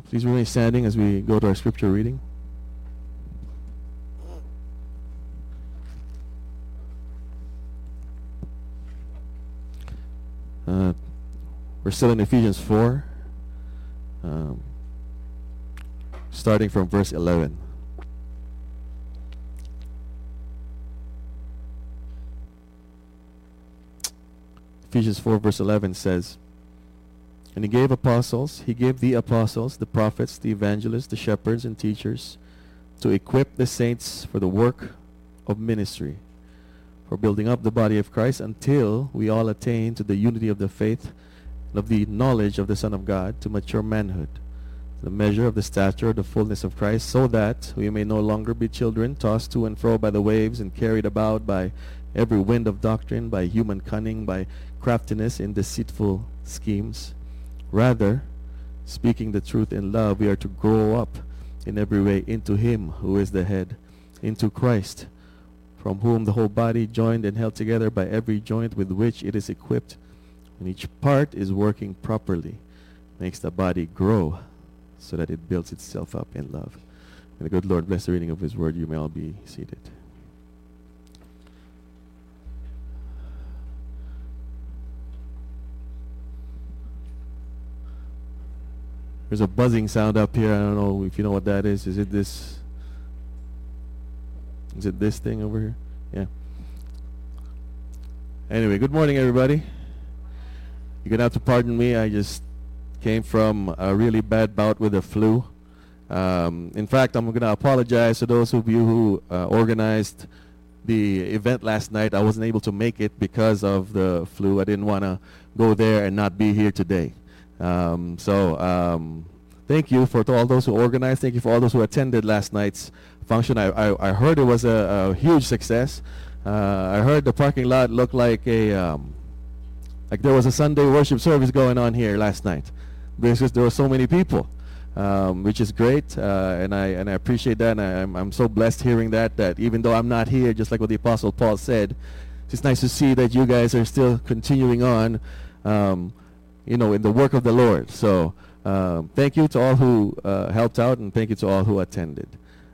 Please remain standing as we go to our scripture reading. We're still in Ephesians 4, starting from verse 11. Ephesians 4 verse 11 says, "And he gave the apostles, the prophets, the evangelists, the shepherds and teachers to equip the saints for the work of ministry, for building up the body of Christ until we all attain to the unity of the faith and of the knowledge of the Son of God, to mature manhood, the measure of the stature of the fullness of Christ, so that we may no longer be children, tossed to and fro by the waves and carried about by every wind of doctrine, by human cunning, by craftiness in deceitful schemes. Rather, speaking the truth in love, we are to grow up in every way into him who is the head, into Christ, from whom the whole body, joined and held together by every joint with which it is equipped, when each part is working properly, makes the body grow so that it builds itself up in love." May the good Lord bless the reading of his word. You may all be seated. There's a buzzing sound up here. I don't know if you know what that is. Is it this thing over here? Yeah. Anyway, good morning, everybody. You're going to have to pardon me. I just came from a really bad bout with the flu. In fact, I'm going to apologize to those of you who organized the event last night. I wasn't able to make it because of the flu. I didn't want to go there and not be here today. Thank you to all those who organized. Thank you for all those who attended last night's function. I heard it was a huge success. I heard the parking lot looked like there was a Sunday worship service going on here last night, because there were so many people, which is great, and I appreciate that. And I'm so blessed hearing that even though I'm not here, just like what the Apostle Paul said, it's nice to see that you guys are still continuing on. In the work of the Lord. So thank you to all who helped out, and thank you to all who attended.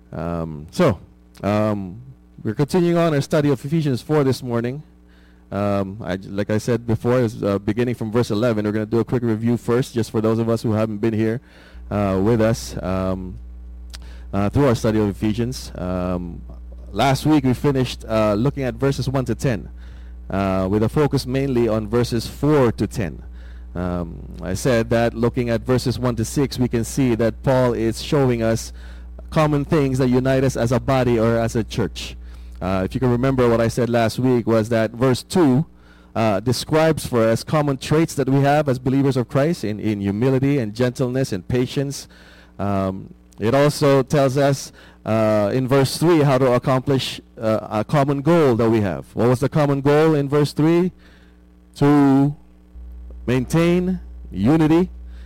We're continuing on our study of Ephesians 4 this morning. Like I said before, is beginning from verse 11. We're going to do a quick review first, just for those of us who haven't been here with us through our study of Ephesians. Last week we finished looking at verses 1 to 10, with a focus mainly on verses 4 to 10. I said that looking at verses 1 to 6, we can see that Paul is showing us common things that unite us as a body or as a church. If you can remember, what I said last week was that verse 2 describes for us common traits that we have as believers of Christ in humility and gentleness and patience. It also tells us in verse 3 how to accomplish a common goal that we have. What was the common goal in verse 3? To maintain unity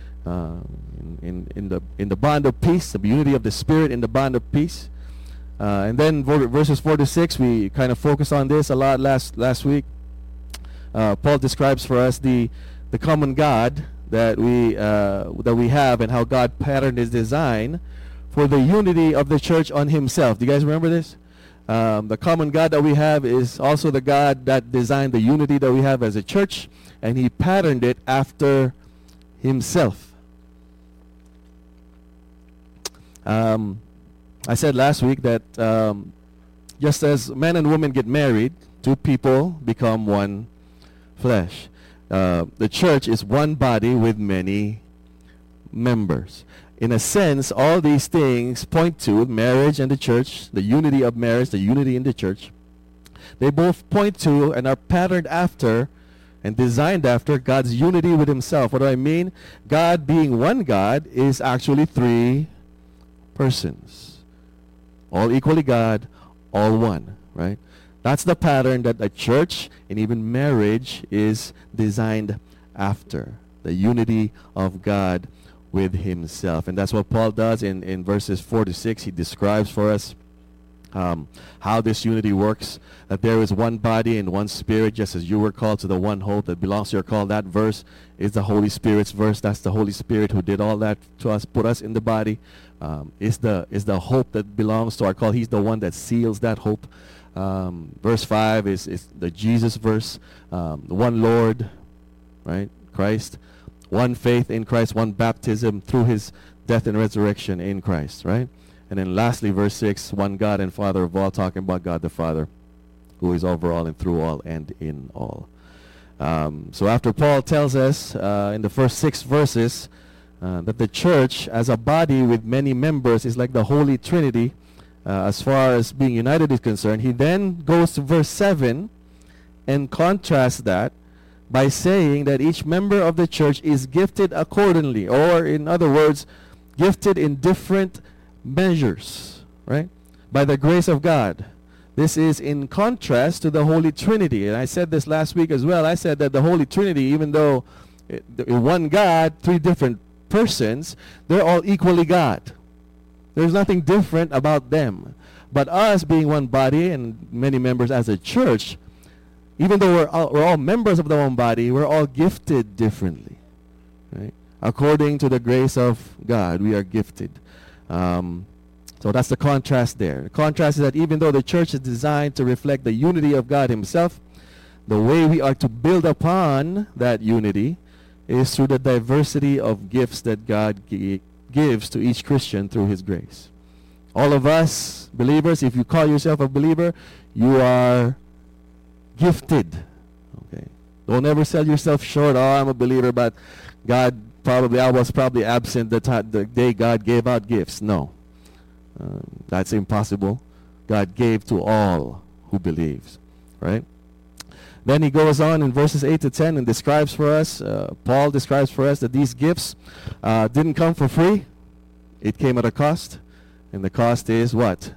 in the bond of peace, the unity of the Spirit in the bond of peace. And then verses 4 to 6, we kind of focused on this a lot last week. Paul describes for us the common God that we have, and how God patterned his design for the unity of the church on himself. Do you guys remember this? The common God that we have is also the God that designed the unity that we have as a church, and he patterned it after himself. I said last week that just as men and women get married, two people become one flesh. The church is one body with many members. In a sense, all these things point to marriage and the church, the unity of marriage, the unity in the church. They both point to and are patterned after and designed after God's unity with himself. What do I mean? God being one God is actually three persons. All equally God, all one, right? That's the pattern that a church and even marriage is designed after. The unity of God with himself. And that's what Paul does in verses 4 to 6. He describes for us how this unity works, that there is one body and one spirit, just as you were called to the one hope that belongs to your call. That verse is the Holy Spirit's verse. That's the Holy Spirit who did all that to us, put us in the body. Is the hope that belongs to our call. He's the one that seals that hope. Verse 5 is the Jesus verse. One Lord, right? Christ. One faith in Christ. One baptism through his death and resurrection in Christ, right? And then lastly, verse 6, one God and Father of all, talking about God the Father, who is over all and through all and in all. So after Paul tells us in the first 6 verses that the church as a body with many members is like the Holy Trinity as far as being united is concerned, he then goes to verse 7 and contrasts that by saying that each member of the church is gifted accordingly, or in other words, gifted in different measures, right? By the grace of God. This is in contrast to the Holy Trinity. And I said this last week as well. I said that the Holy Trinity, even though one God, 3 different persons, they're all equally God. There's nothing different about them. But us being one body and many members as a church, even though we're all members of the one body, we're all gifted differently, right? According to the grace of God, we are gifted. So that's the contrast there. The contrast is that even though the church is designed to reflect the unity of God himself, the way we are to build upon that unity is through the diversity of gifts that God gives to each Christian through his grace. All of us believers, if you call yourself a believer, you are gifted. Okay. Don't ever sell yourself short. Oh, I'm a believer, but I was probably absent the day God gave out gifts. No. That's impossible. God gave to all who believes, right? Then he goes on in verses 8 to 10 and describes for us, Paul describes for us that these gifts didn't come for free. It came at a cost. And the cost is what?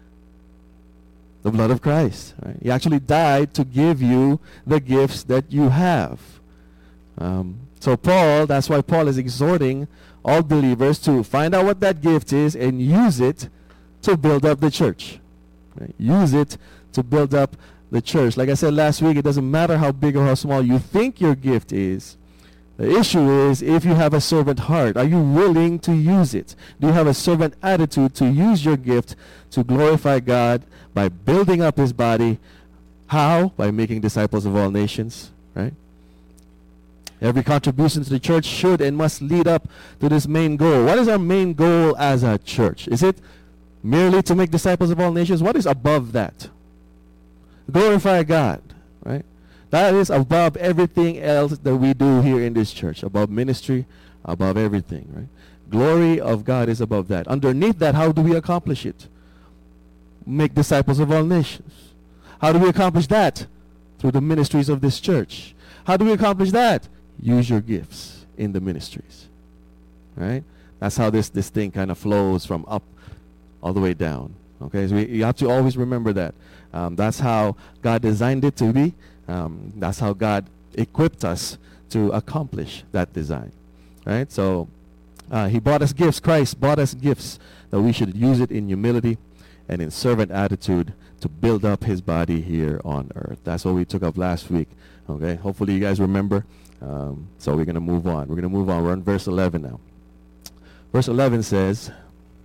The blood of Christ. Right? He actually died to give you the gifts that you have. So Paul, that's why Paul is exhorting all believers to find out what that gift is and use it to build up the church. Right? Use it to build up the church. Like I said last week, it doesn't matter how big or how small you think your gift is. The issue is if you have a servant heart, are you willing to use it? Do you have a servant attitude to use your gift to glorify God by building up his body? How? By making disciples of all nations, right? Every contribution to the church should and must lead up to this main goal. What is our main goal as a church? Is it merely to make disciples of all nations? What is above that? Glorify God, right? That is above everything else that we do here in this church, above ministry, above everything, right? Glory of God is above that. Underneath that, how do we accomplish it? Make disciples of all nations. How do we accomplish that? Through the ministries of this church. How do we accomplish that? Use your gifts in the ministries, right? That's how this thing kind of flows from up all the way down. Okay, so you have to always remember that. That's how God designed it to be. That's how God equipped us to accomplish that design, right? So he bought us gifts. Christ bought us gifts that we should use it in humility and in servant attitude to build up his body here on earth. That's what we took up last week. Okay, hopefully you guys remember. So we're going to move on. We're on verse 11 now. Verse 11 says,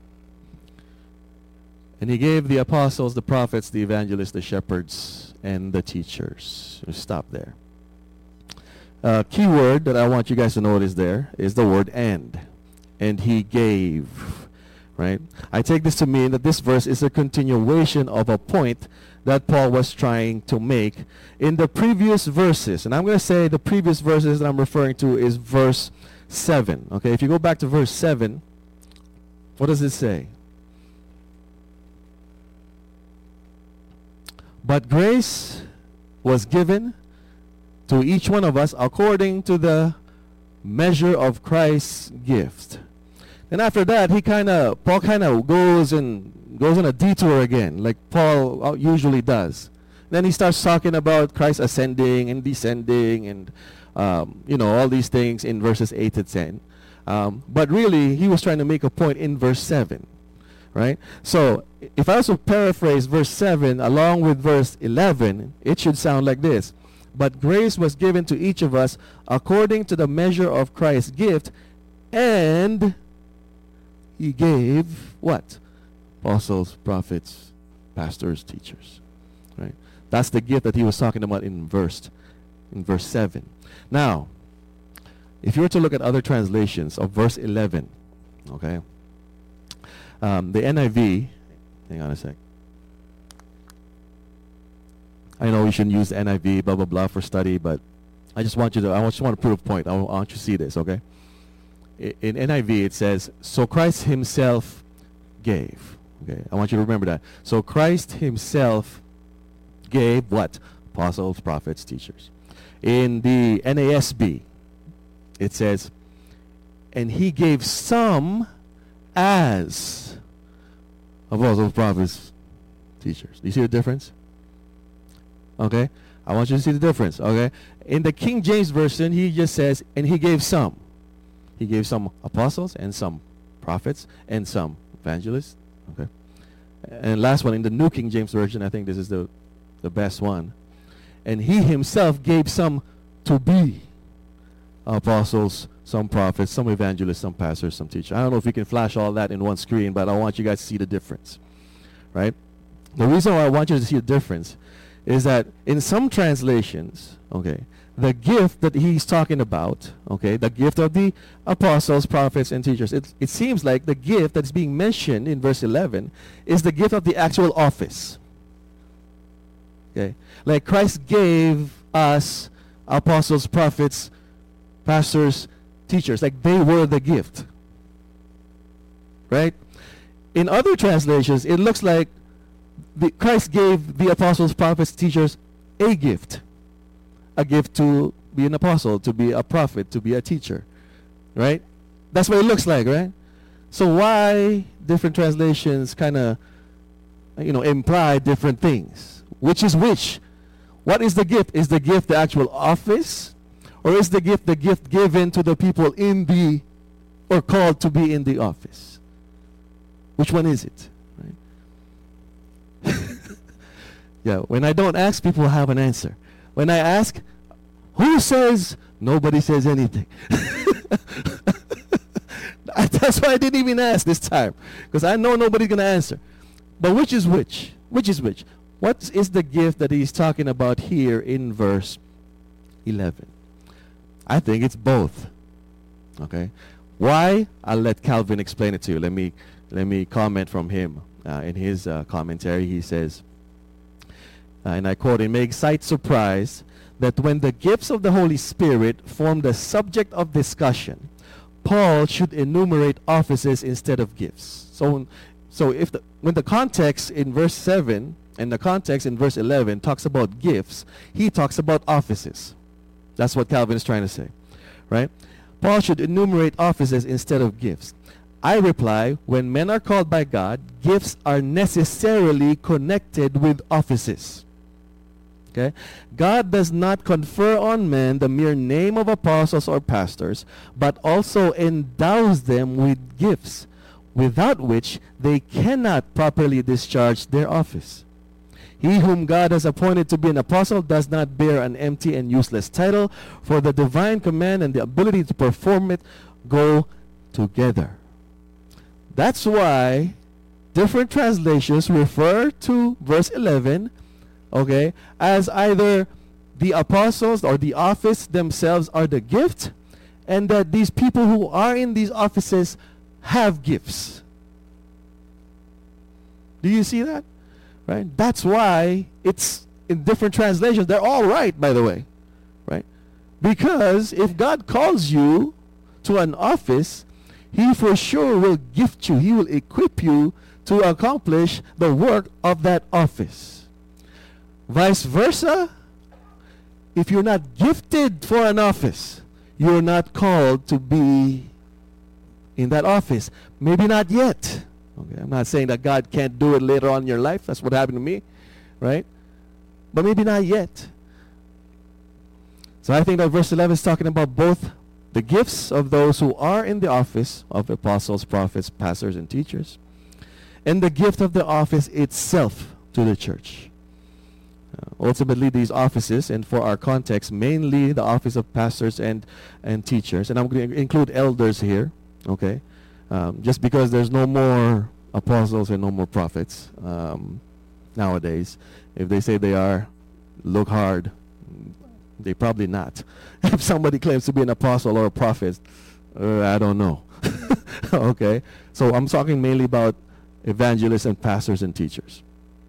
and he gave the apostles, the prophets, the evangelists, the shepherds, and the teachers. We'll stop there. Key word that I want you guys to notice there is the word and. And he gave. Right? I take this to mean that this verse is a continuation of a point that Paul was trying to make in the previous verses. And I'm going to say the previous verses that I'm referring to is verse 7. Okay, if you go back to verse 7, what does it say? But grace was given to each one of us according to the measure of Christ's gift. And after that, Paul kind of goes on a detour again, like Paul usually does. Then he starts talking about Christ ascending and descending and, all these things in verses 8 to 10. But really, he was trying to make a point in verse 7. right? So if I was to paraphrase verse 7 along with verse 11, it should sound like this. But grace was given to each of us according to the measure of Christ's gift, and he gave what? Apostles, prophets, pastors, teachers. Right? That's the gift that he was talking about in verse 7. Now, if you were to look at other translations of verse 11, okay, the NIV, hang on a sec. I know we shouldn't use the NIV, blah, blah, blah, for study, but I just want to prove a point. I want you to see this, okay? In NIV, it says, so Christ himself gave. Okay, I want you to remember that. So Christ himself gave what? Apostles, prophets, teachers. In the NASB, it says, and he gave some as apostles, prophets, teachers. Do you see the difference? Okay? I want you to see the difference, okay? In the King James Version, he just says, and he gave some. He gave some apostles and some prophets and some evangelists, okay? And last one, in the New King James Version, I think this is the best one. And he himself gave some to be apostles, some prophets, some evangelists, some pastors, some teachers. I don't know if we can flash all that in one screen, but I want you guys to see the difference, right? The reason why I want you to see the difference is that in some translations, okay, the gift that he's talking about, okay, the gift of the apostles, prophets, and teachers, it seems like the gift that's being mentioned in verse 11 is the gift of the actual office. Okay, like Christ gave us apostles, prophets, pastors, teachers, like they were the gift. Right? In other translations, it looks like Christ gave the apostles, prophets, teachers a gift to be an apostle, to be a prophet, to be a teacher, right? That's what it looks like, right? So why different translations kind of, imply different things? Which is which? What is the gift? Is the gift the actual office, or is the gift given to the people or called to be in the office? Which one is it? Right? Yeah, when I don't ask, people have an answer. When I ask, who says? Nobody says anything. That's why I didn't even ask this time, because I know nobody's going to answer. But which is which? Which is which? What is the gift that he's talking about here in verse 11? I think it's both. Okay? Why? I'll let Calvin explain it to you. Let me comment from him. In his commentary, he says, and I quote, it may excite surprise that when the gifts of the Holy Spirit form the subject of discussion, Paul should enumerate offices instead of gifts. So when the context in verse 7 and the context in verse 11 talks about gifts, he talks about offices. That's what Calvin is trying to say, right? Paul should enumerate offices instead of gifts. I reply, when men are called by God, gifts are necessarily connected with offices. Okay? God does not confer on men the mere name of apostles or pastors, but also endows them with gifts, without which they cannot properly discharge their office. He whom God has appointed to be an apostle does not bear an empty and useless title, for the divine command and the ability to perform it go together. That's why different translations refer to verse 11, okay, as either the apostles or the office themselves are the gift, and that these people who are in these offices have gifts. Do you see that? Right? That's why it's in different translations. They're all right, by the way. Right? Because if God calls you to an office, he for sure will gift you. He will equip you to accomplish the work of that office. Vice versa, if you're not gifted for an office, you're not called to be in that office. Maybe not yet. Okay, I'm not saying that God can't do it later on in your life. That's what happened to me, right? But maybe not yet. So I think that verse 11 is talking about both the gifts of those who are in the office of apostles, prophets, pastors, and teachers, and the gift of the office itself to the church. Ultimately, these offices, and for our context, mainly the office of pastors and teachers, and I'm going to include elders here, okay? Just because there's no more apostles and no more prophets nowadays. If they say they are, look hard. They probably not. If somebody claims to be an apostle or a prophet, I don't know. Okay? So I'm talking mainly about evangelists and pastors and teachers.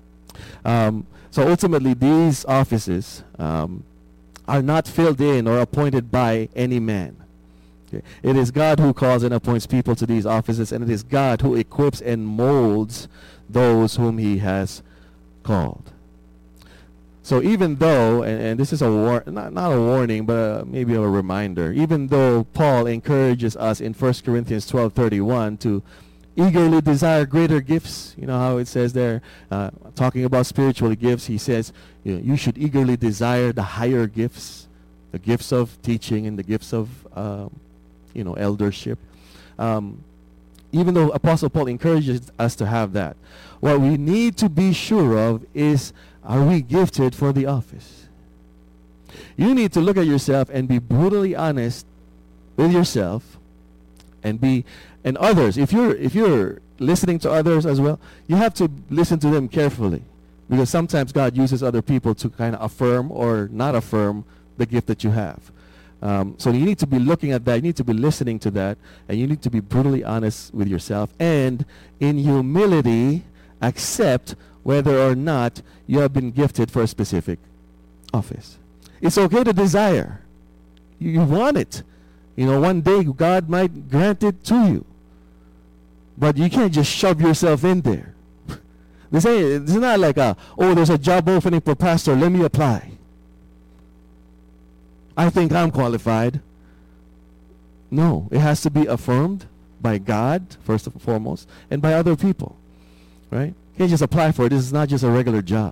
So ultimately, these offices are not filled in or appointed by any man. Okay. It is God who calls and appoints people to these offices, and it is God who equips and molds those whom he has called. So even though, and this is a not a warning, but maybe a reminder, even though Paul encourages us in 1 Corinthians 12:31 to eagerly desire greater gifts, you know how it says there, talking about spiritual gifts, he says, you should eagerly desire the higher gifts, the gifts of teaching and the gifts of eldership. Even though Apostle Paul encourages us to have that, what we need to be sure of is, are we gifted for the office? You need to look at yourself and be brutally honest with yourself and others. If you're listening to others as well, you have to listen to them carefully, because sometimes God uses other people to kind of affirm or not affirm the gift that you have. So you need to be looking at that, you need to be listening to that, and you need to be brutally honest with yourself, and in humility accept whether or not you have been gifted for a specific office. It's okay to desire. You want it. One day God might grant it to you. But you can't just shove yourself in there. It's not like there's a job opening for pastor, let me apply. I think I'm qualified. No, it has to be affirmed by God, first and foremost, and by other people. Right? You can't just apply for it. This is not just a regular job.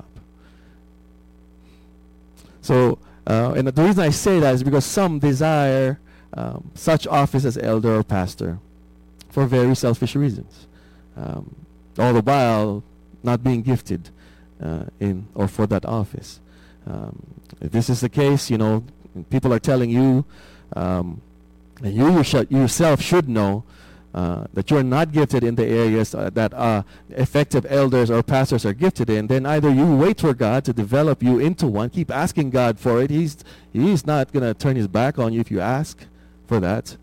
So, and the reason I say that is because some desire such office as elder or pastor for very selfish reasons, all the while not being gifted in or for that office. If this is the case, people are telling you, and you yourself should know that you're not gifted in the areas that effective elders or pastors are gifted in, then either you wait for God to develop you into one, keep asking God for it. He's not going to turn his back on you if you ask for that.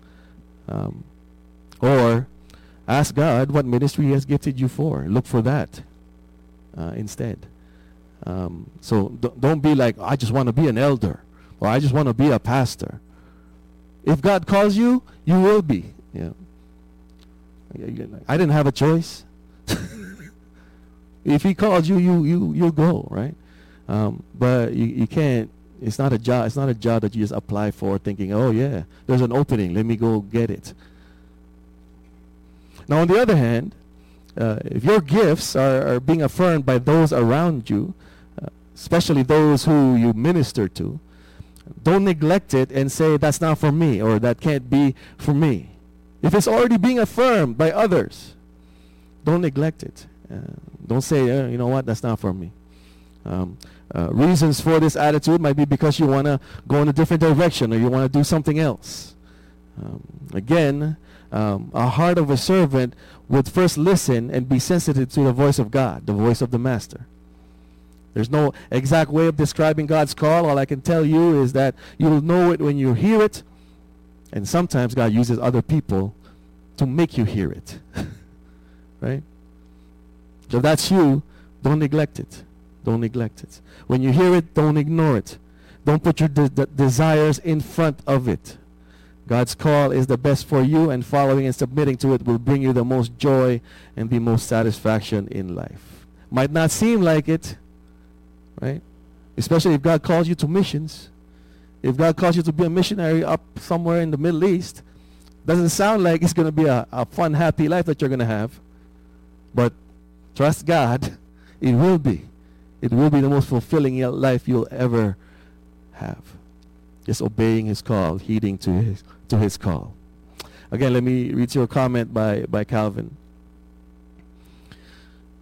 Or ask God what ministry he has gifted you for. Look for that instead. So don't be like, I just want to be an elder, or I just want to be a pastor. If God calls you, you will be. I didn't have a choice. If he calls you, you'll go, right? But you can't. It's not a job. It's not a job that you just apply for, thinking, "Oh yeah, there's an opening. Let me go get it." Now, on the other hand, if your gifts are being affirmed by those around you, especially those who you minister to, don't neglect it and say, that's not for me, or that can't be for me. If it's already being affirmed by others, don't neglect it. Don't say, you know what, that's not for me. Reasons for this attitude might be because you want to go in a different direction, or you want to do something else. Again, a heart of a servant would first listen and be sensitive to the voice of God, the voice of the master. There's no exact way of describing God's call. All I can tell you is that you'll know it when you hear it, and sometimes God uses other people to make you hear it. Right? So if that's you, don't neglect it. Don't neglect it. When you hear it, don't ignore it. Don't put your desires in front of it. God's call is the best for you, and following and submitting to it will bring you the most joy and the most satisfaction in life. Might not seem like it, right? Especially if God calls you to missions. If God calls you to be a missionary up somewhere in the Middle East, doesn't sound like it's going to be a fun, happy life that you're going to have. But trust God, it will be. It will be the most fulfilling life you'll ever have. Just obeying his call, heeding to his call. Again, let me read your comment by Calvin.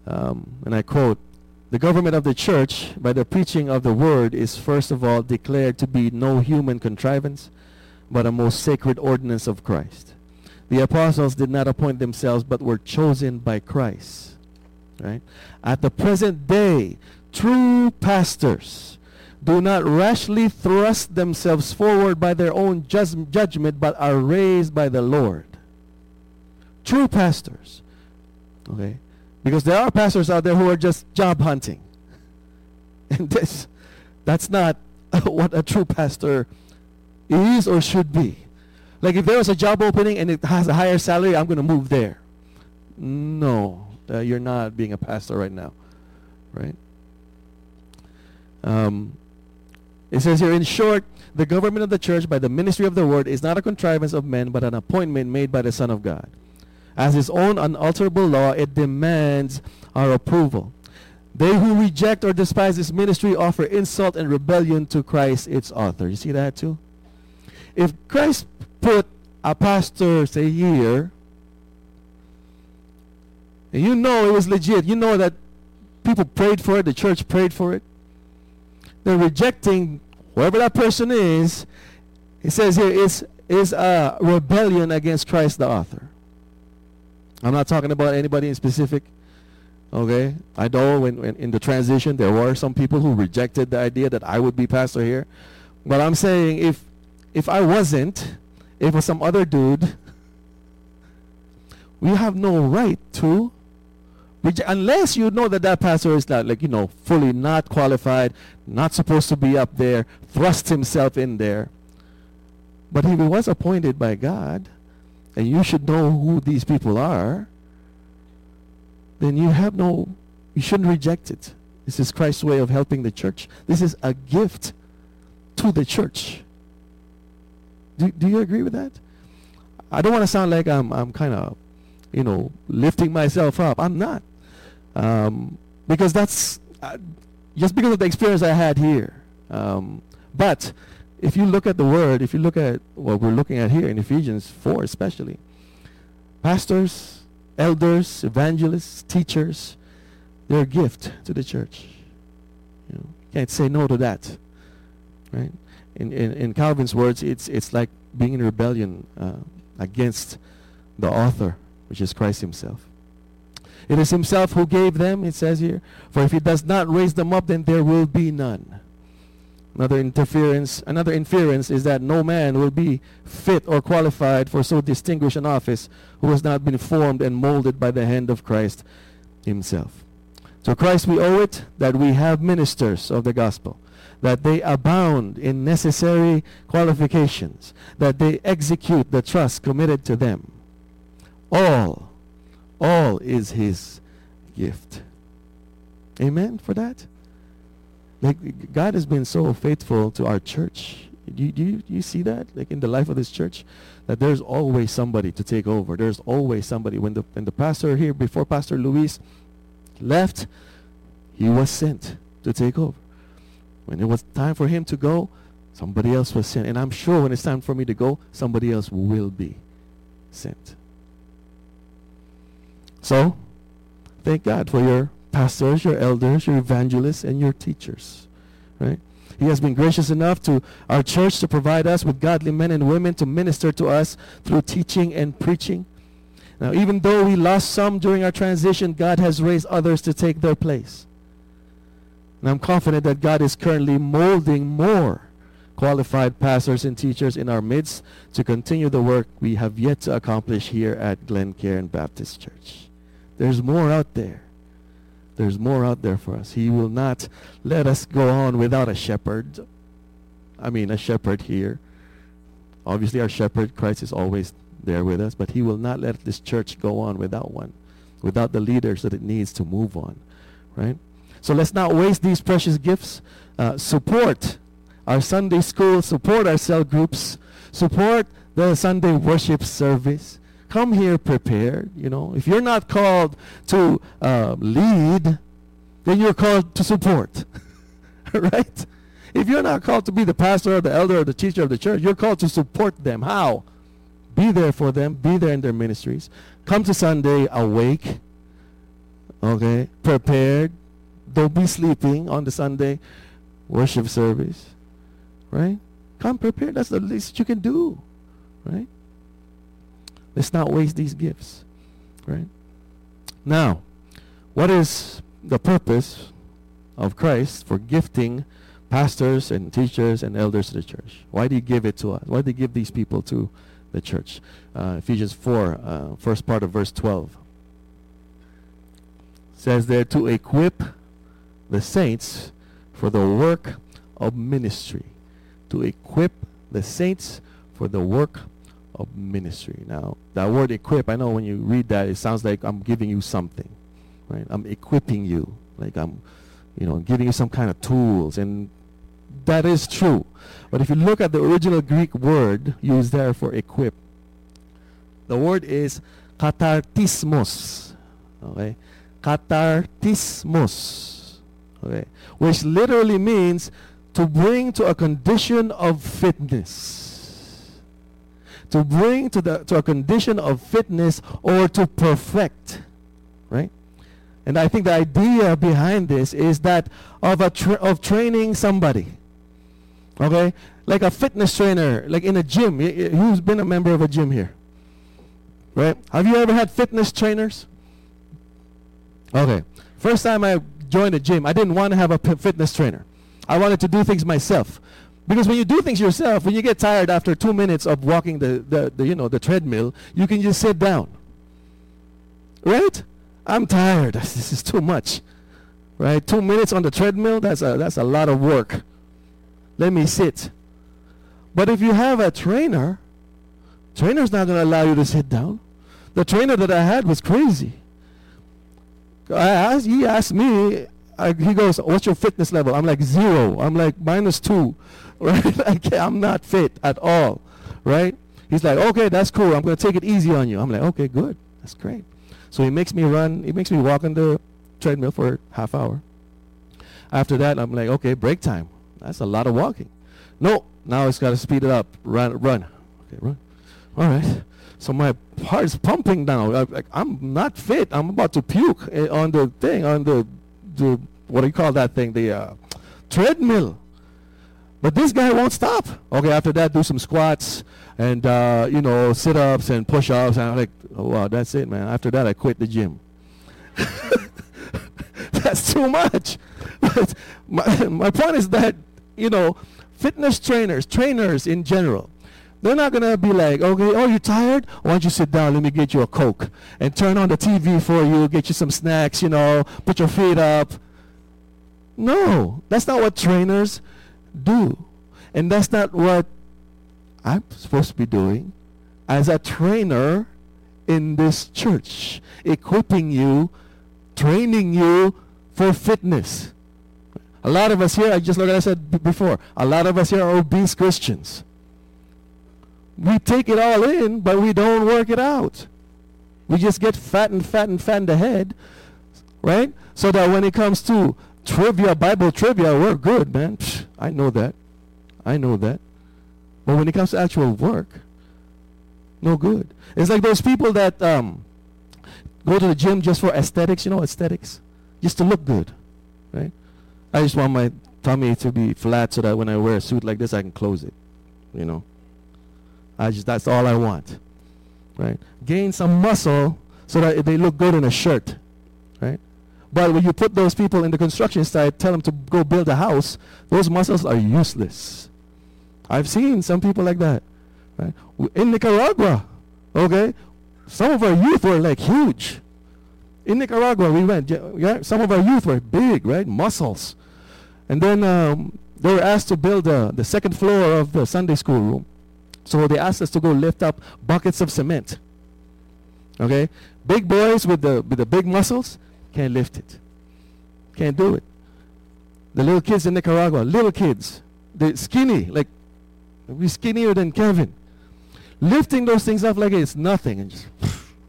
And I quote, "The government of the church, by the preaching of the word, is first of all declared to be no human contrivance, but a most sacred ordinance of Christ. The apostles did not appoint themselves, but were chosen by Christ." Right? "At the present day, true pastors do not rashly thrust themselves forward by their own judgment, but are raised by the Lord." True pastors. Okay? Because there are pastors out there who are just job hunting. And that's not what a true pastor is or should be. Like if there was a job opening and it has a higher salary, I'm going to move there. No, you're not being a pastor right now. Right? It says here, in short, the government of the church by the ministry of the word is not a contrivance of men, but an appointment made by the Son of God. As his own unalterable law, it demands our approval. They who reject or despise this ministry offer insult and rebellion to Christ, its author. You see that too? If Christ put a pastor, say, here, and you know it was legit, you know that people prayed for it, the church prayed for it, they're rejecting whoever that person is, it says here, is a rebellion against Christ, the author. I'm not talking about anybody in specific. Okay? I know when in the transition there were some people who rejected the idea that I would be pastor here. But I'm saying if I wasn't, if it was some other dude, we have no right to unless you know that that pastor is not, like, fully not qualified, not supposed to be up there, thrust himself in there. But if he was appointed by God, and you should know who these people are, then you shouldn't reject it. This is Christ's way of helping the church. This is a gift to the church. Do you agree with that? I don't want to sound like I'm kind of, lifting myself up. I'm not. Because that's just because of the experience I had here. But if you look at the word, if you look at what we're looking at here in Ephesians 4 especially, pastors, elders, evangelists, teachers, they're a gift to the church. You can't say no to that. Right? In Calvin's words, it's like being in rebellion against the author, which is Christ himself. It is himself who gave them, it says here, for if he does not raise them up, then there will be none. Another inference is that no man will be fit or qualified for so distinguished an office who has not been formed and molded by the hand of Christ himself. To Christ we owe it that we have ministers of the gospel, that they abound in necessary qualifications, that they execute the trust committed to them. All is his gift. Amen for that? Like, God has been so faithful to our church. Do you see that? Like in the life of this church, that there's always somebody to take over. There's always somebody. When the pastor here, before Pastor Luis left, he was sent to take over. When it was time for him to go, somebody else was sent. And I'm sure when it's time for me to go, somebody else will be sent. So, thank God for your pastors, your elders, your evangelists, and your teachers. Right? He has been gracious enough to our church to provide us with godly men and women to minister to us through teaching and preaching. Now, even though we lost some during our transition, God has raised others to take their place. And I'm confident that God is currently molding more qualified pastors and teachers in our midst to continue the work we have yet to accomplish here at Glencairn Baptist Church. There's more out there. There's more out there for us. He will not let us go on without a shepherd. A shepherd here. Obviously, our shepherd, Christ, is always there with us, but he will not let this church go on without one, without the leaders that it needs to move on, right? So let's not waste these precious gifts. Support our Sunday school, support our cell groups, support the Sunday worship service. Come here prepared. If you're not called to lead, then you're called to support. Right? If you're not called to be the pastor or the elder or the teacher of the church, you're called to support them. How? Be there for them. Be there in their ministries. Come to Sunday awake. Okay? Prepared. Don't be sleeping on the Sunday worship service. Right? Come prepared. That's the least you can do. Right? Let's not waste these gifts. Right? Now, what is the purpose of Christ for gifting pastors and teachers and elders to the church? Why did he give it to us? Why did he give these people to the church? Ephesians 4, first part of verse 12. Says there, to equip the saints for the work of ministry. To equip the saints for the work of ministry. Now, that word equip, I know when you read that, it sounds like I'm giving you something. Right? I'm equipping you. Like I'm, giving you some kind of tools. And that is true. But if you look at the original Greek word used there for equip, the word is katartismos. Okay? Katartismos. Okay? Which literally means to bring to a condition of fitness. To bring to a condition of fitness or to perfect. Right? And I think the idea behind this is that of training somebody. Okay? Like a fitness trainer, like in a gym. Who's been a member of a gym here? Right? Have you ever had fitness trainers? Okay. First time I joined a gym, I didn't want to have a fitness trainer. I wanted to do things myself. Because when you do things yourself, when you get tired after 2 minutes of walking the treadmill, you can just sit down. Right? I'm tired. This is too much. Right? 2 minutes on the treadmill, that's a lot of work. Let me sit. But if you have a trainer's not going to allow you to sit down. The trainer that I had was crazy. He asked me, he goes, what's your fitness level? I'm like 0. I'm like -2. Right? I'm not fit at all. Right? He's like, okay, that's cool. I'm going to take it easy on you. I'm like, okay, good. That's great. So he makes me walk on the treadmill for half hour. After that, I'm like, okay, break time. That's a lot of walking. No, now it's got to speed it up. Run. Okay, run. All right. So my heart's pumping now. I'm not fit. I'm about to puke on the thing, on the what do you call that thing? The treadmill. But this guy won't stop. Okay, after that, do some squats and, sit-ups and push-ups. And I'm like, oh, wow, that's it, man. After that, I quit the gym. That's too much. But my point is that, fitness trainers in general, they're not going to be like, okay, oh, you're tired? Why don't you sit down? Let me get you a Coke. And turn on the TV for you, get you some snacks, put your feet up. No, that's not what trainers do. And that's not what I'm supposed to be doing as a trainer in this church. Equipping you, training you for fitness. A lot of us here, just like I said before, a lot of us here are obese Christians. We take it all in, but we don't work it out. We just get fat in the head, right? So that when it comes to Bible trivia, we're good, man. Psh, I know that. But when it comes to actual work, no good. It's like those people that go to the gym just for aesthetics, aesthetics, just to look good, right? I just want my tummy to be flat so that when I wear a suit like this, I can close it, that's all I want, right? Gain some muscle so that they look good in a shirt, right? But when you put those people in the construction site, tell them to go build a house, those muscles are useless. I've seen some people like that, right? In Nicaragua, okay, some of our youth were like huge. In Nicaragua, we went, some of our youth were big, right? Muscles. And then they were asked to build the second floor of the Sunday school room. So they asked us to go lift up buckets of cement. Okay? Big boys with the big muscles can't lift it. Can't do it. The little kids in Nicaragua, they're skinny, like we're skinnier than Kevin. Lifting those things up like it's nothing. And just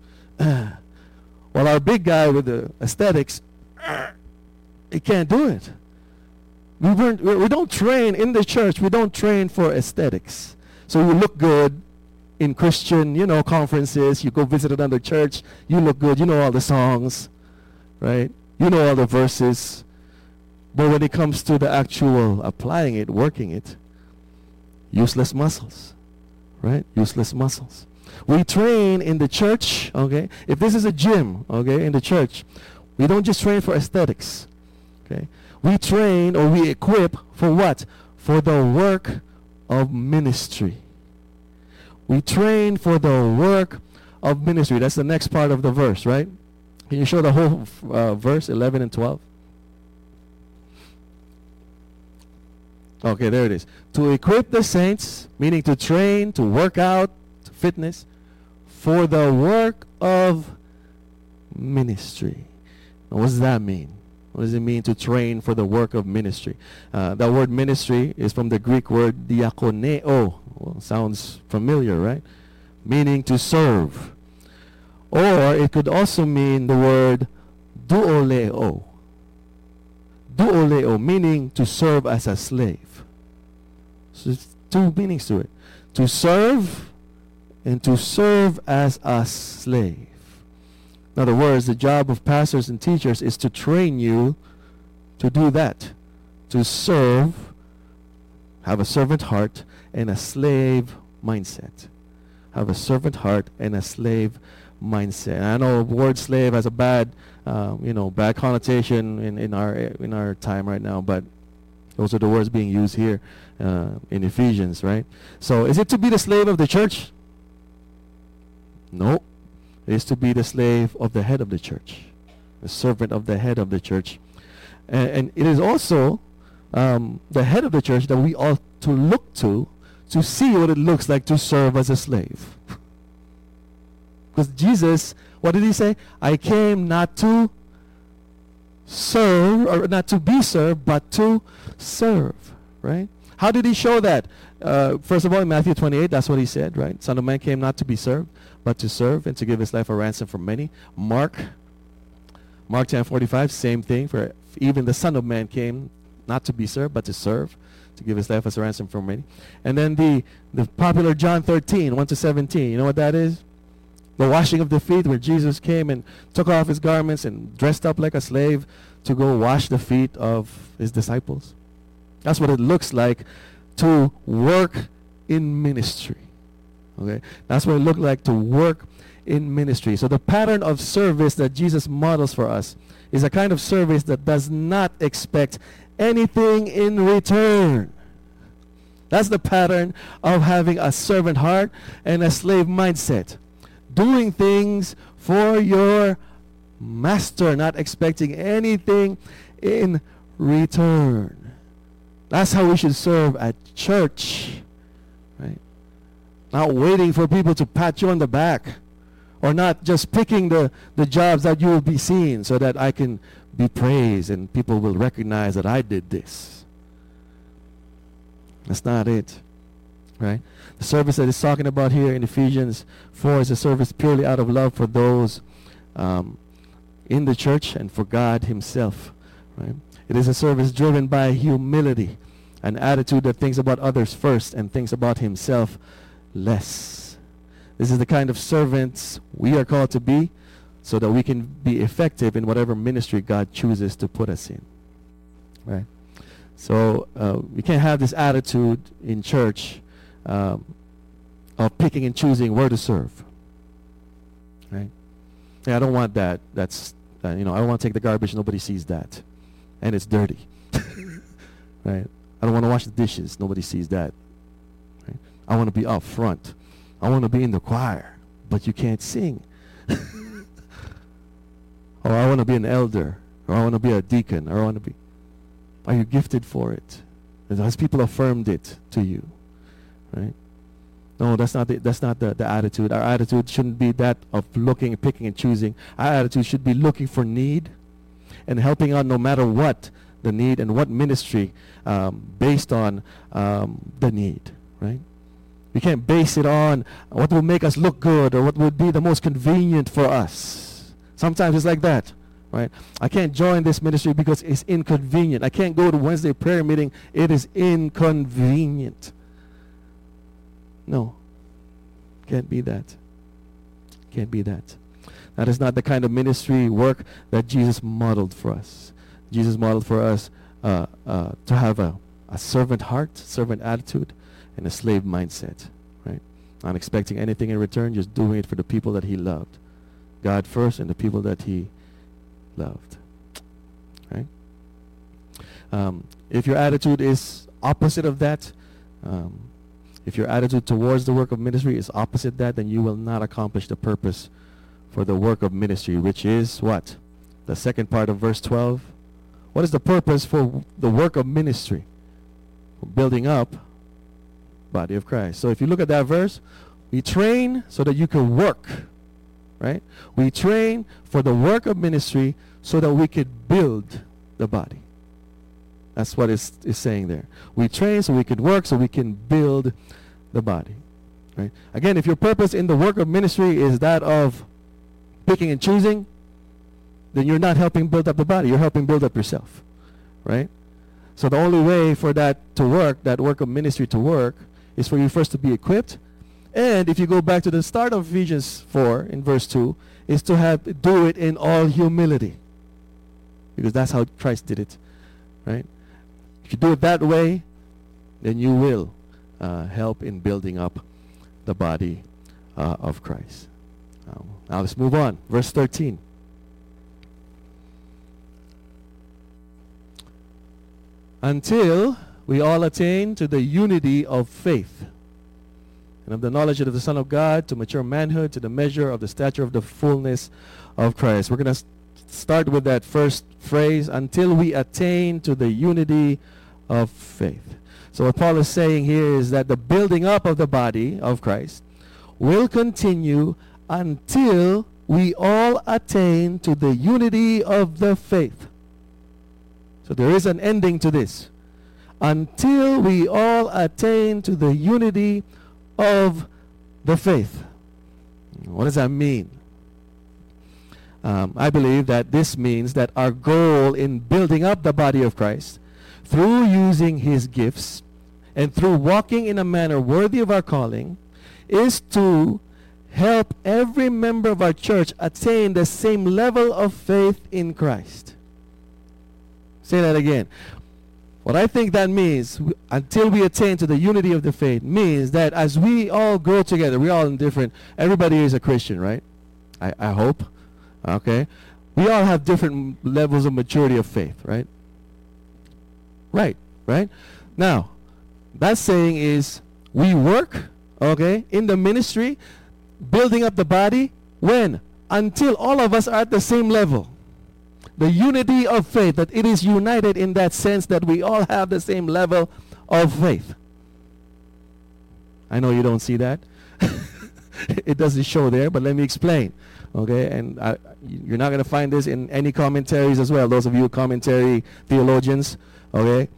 while our big guy with the aesthetics, he can't do it. We don't train in the church. We don't train for aesthetics. So you look good in Christian, conferences. You go visit another church. You look good. You know all the songs. right? You know all the verses. But when it comes to the actual applying it, working it, useless muscles, right? Useless muscles. We train in the church, okay? If this is a gym, okay, in the church, we don't just train for aesthetics, okay? We train or we equip for what? For the work of ministry. We train for the work of ministry. That's the next part of the verse, right? Can you show the whole verse, 11 and 12? Okay, there it is. To equip the saints, meaning to train, to work out, to fitness, for the work of ministry. Now, what does that mean? What does it mean to train for the work of ministry? That word ministry is from the Greek word diakoneo. Well, sounds familiar, right? Meaning to serve. Or it could also mean the word duoleo. Duoleo, meaning to serve as a slave. So there's two meanings to it. To serve and to serve as a slave. In other words, the job of pastors and teachers is to train you to do that. To serve, have a servant heart, and a slave mindset. Have a servant heart and a slave mindset. And I know the word slave has a bad bad connotation in our time right now, but those are the words being used here in Ephesians, right? So is it to be the slave of the church? No. It is to be the slave of the head of the church, the servant of the head of the church. And it is also the head of the church that we ought to look to see what it looks like to serve as a slave. Because Jesus, what did he say? I came not to serve, or not to be served, but to serve, right? How did he show that? First of all, in Matthew 28, that's what he said, right? Son of Man came not to be served, but to serve and to give his life a ransom for many. Mark 10:45, same thing. For even the Son of Man came not to be served, but to serve, to give his life as a ransom for many. And then the popular John 13, 1-17, you know what that is? The washing of the feet, where Jesus came and took off his garments and dressed up like a slave to go wash the feet of his disciples. That's what it looks like to work in ministry. Okay? That's what it looked like to work in ministry. So the pattern of service that Jesus models for us is a kind of service that does not expect anything in return. That's the pattern of having a servant heart and a slave mindset. Doing things for your master, not expecting anything in return. That's how we should serve at church, right? Not waiting for people to pat you on the back, or not just picking the jobs that you will be seen so that I can be praised and people will recognize that I did this. That's not it, right? The service that is talking about here in Ephesians 4 is a service purely out of love for those in the church and for God himself, right? It is a service driven by humility, an attitude that thinks about others first and thinks about himself less. This is the kind of servants we are called to be so that we can be effective in whatever ministry God chooses to put us in, right? So we can't have this attitude in church of picking and choosing where to serve, right? Yeah, I don't want that. That's I don't want to take the garbage. Nobody sees that, and it's dirty, right? I don't want to wash the dishes. Nobody sees that. Right? I want to be up front. I want to be in the choir, but you can't sing. Or I want to be an elder, or I want to be a deacon, or I want to be. Are you gifted for it? Has people affirmed it to you? Right? No, that's not the attitude. Our attitude shouldn't be that of looking, picking, and choosing. Our attitude should be looking for need and helping out no matter what the need and what ministry based on the need. Right? We can't base it on what will make us look good or what would be the most convenient for us. Sometimes it's like that. Right? I can't join this ministry because it's inconvenient. I can't go to Wednesday prayer meeting. It is inconvenient. No. Can't be that. Can't be that. That is not the kind of ministry work that Jesus modeled for us. Jesus modeled for us to have a servant heart, servant attitude, and a slave mindset, right? Not expecting anything in return, just doing it for the people that he loved. God first and the people that he loved, right? If your attitude is opposite of that, if your attitude towards the work of ministry is opposite that, then you will not accomplish the purpose for the work of ministry, which is what? The second part of verse 12. What is the purpose for the work of ministry? For building up body of Christ. So if you look at that verse, we train so that you can work, right? We train for the work of ministry so that we could build the body. That's what it's saying there. We train so we could work, so we can build the body, right? Again, if your purpose in the work of ministry is that of picking and choosing, then you're not helping build up the body. You're helping build up yourself, right? So the only way for that to work, that work of ministry to work, is for you first to be equipped. And if you go back to the start of Ephesians 4 in verse 2, is to do it in all humility. Because that's how Christ did it, right? If you do it that way, then you will help in building up the body of Christ. Now let's move on. Verse 13. Until we all attain to the unity of faith and of the knowledge of the Son of God, to mature manhood, to the measure of the stature of the fullness of Christ. We're going to start with that first phrase, until we attain to the unity of faith. So what Paul is saying here is that the building up of the body of Christ will continue until we all attain to the unity of the faith. So there is an ending to this. Until we all attain to the unity of the faith. What does that mean? I believe that this means that our goal in building up the body of Christ, through using his gifts and through walking in a manner worthy of our calling, is to help every member of our church attain the same level of faith in Christ. Say that again. What I think that means, until we attain to the unity of the faith, means that as we all grow together, we're all in different, everybody is a Christian, right? I hope. Okay? We all have different levels of maturity of faith, right? Right? Now, that saying is, we work, okay, in the ministry, building up the body, when? Until all of us are at the same level. The unity of faith, that it is united in that sense that we all have the same level of faith. I know you don't see that. It doesn't show there, but let me explain. Okay, and you're not going to find this in any commentaries as well, those of you commentary theologians. Okay,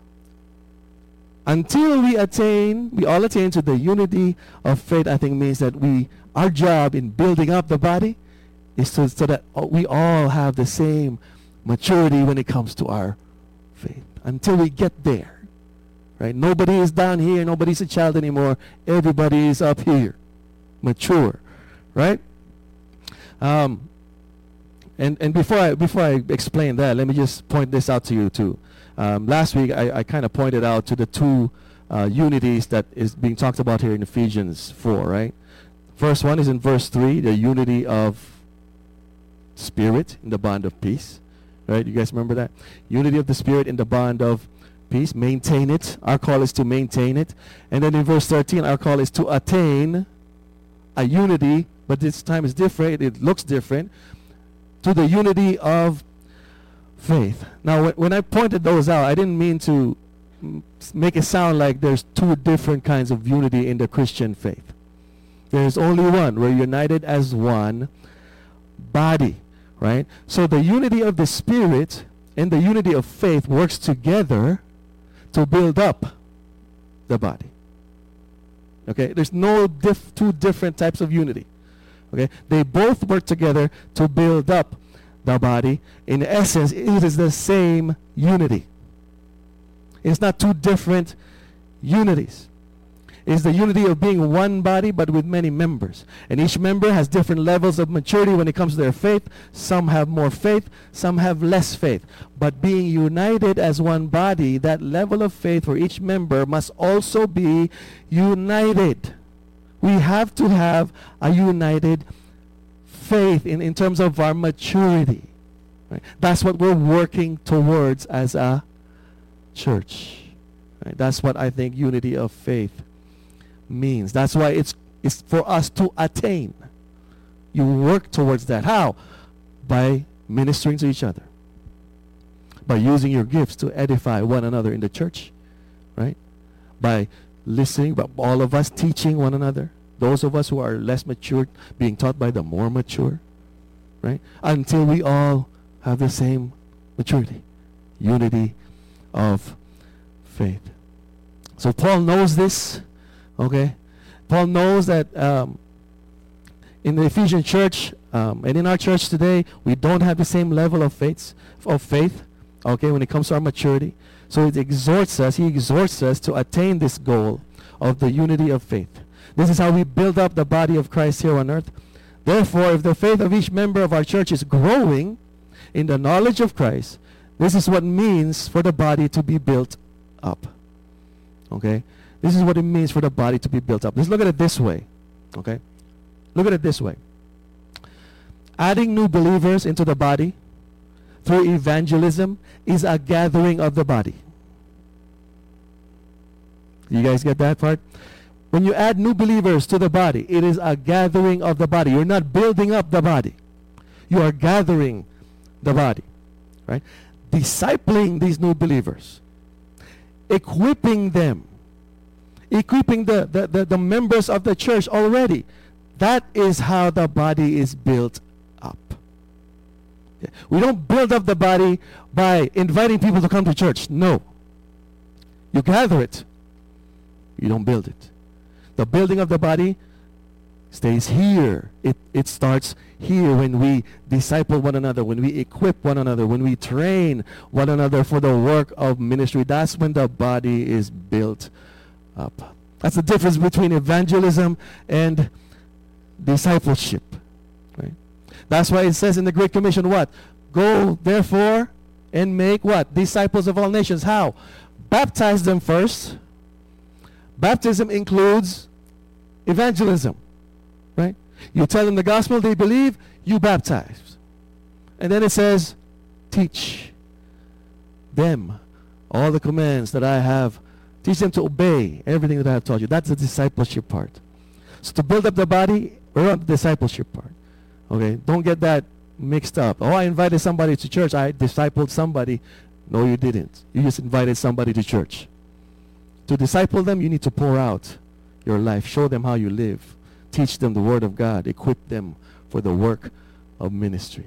until we all attain to the unity of faith, I think means that our job in building up the body is so that we all have the same maturity when it comes to our faith. Until we get there, right? Nobody is down here, nobody's a child anymore. Everybody is up here, mature, right? And before I explain that, let me just point this out to you too. Last week I kind of pointed out to the two unities that is being talked about here in Ephesians 4, right? First one is in verse 3, the unity of Spirit in the bond of peace, right? You guys remember that? Unity of the Spirit in the bond of peace. Maintain it. Our call is to maintain it. And then in verse 13, our call is to attain a unity, but this time is different. It looks different, to the unity of faith. Now, when I pointed those out, I didn't mean to make it sound like there's two different kinds of unity in the Christian faith. There's only one. We're united as one body, right? So the unity of the Spirit and the unity of faith works together to build up the body. Okay? There's no two different types of unity. Okay? They both work together to build up the body. In essence, it is the same unity. It's not two different unities. is the unity of being one body but with many members. And each member has different levels of maturity when it comes to their faith. Some have more faith, some have less faith. But being united as one body, that level of faith for each member must also be united. We have to have a united faith in terms of our maturity. Right? That's what we're working towards as a church. Right? That's what I think unity of faith means. That's why it's for us to attain. You work towards that. How? By ministering to each other. By using your gifts to edify one another in the church. Right? By listening, but all of us teaching one another. Those of us who are less mature being taught by the more mature. Right? Until we all have the same maturity. Unity of faith. So Paul knows this. Okay? Paul knows that in the Ephesian church and in our church today, we don't have the same level of faith. Okay, when it comes to our maturity. So he exhorts us to attain this goal of the unity of faith. This is how we build up the body of Christ here on earth. Therefore, if the faith of each member of our church is growing in the knowledge of Christ, this is what it means for the body to be built up. Okay? This is what it means for the body to be built up. Let's look at it this way. Okay? Look at it this way. Adding new believers into the body through evangelism is a gathering of the body. You guys get that part? When you add new believers to the body, it is a gathering of the body. You're not building up the body. You are gathering the body. Right? Discipling these new believers. Equipping them. Equipping the members of the church already. That is how the body is built up. We don't build up the body by inviting people to come to church. No. You gather it. You don't build it. The building of the body stays here. It starts here when we disciple one another, when we equip one another, when we train one another for the work of ministry. That's when the body is built up. That's the difference between evangelism and discipleship. Right? That's why it says in the Great Commission what? Go therefore and make what? Disciples of all nations. How? Baptize them first. Baptism includes evangelism. Right? You tell them the gospel, they believe, you baptize. And then it says, teach them all the commands that I have. Teach them to obey everything that I have taught you. That's the discipleship part. So to build up the body, we're on the discipleship part. Okay? Don't get that mixed up. Oh, I invited somebody to church. I discipled somebody. No, you didn't. You just invited somebody to church. To disciple them, you need to pour out your life. Show them how you live. Teach them the word of God. Equip them for the work of ministry.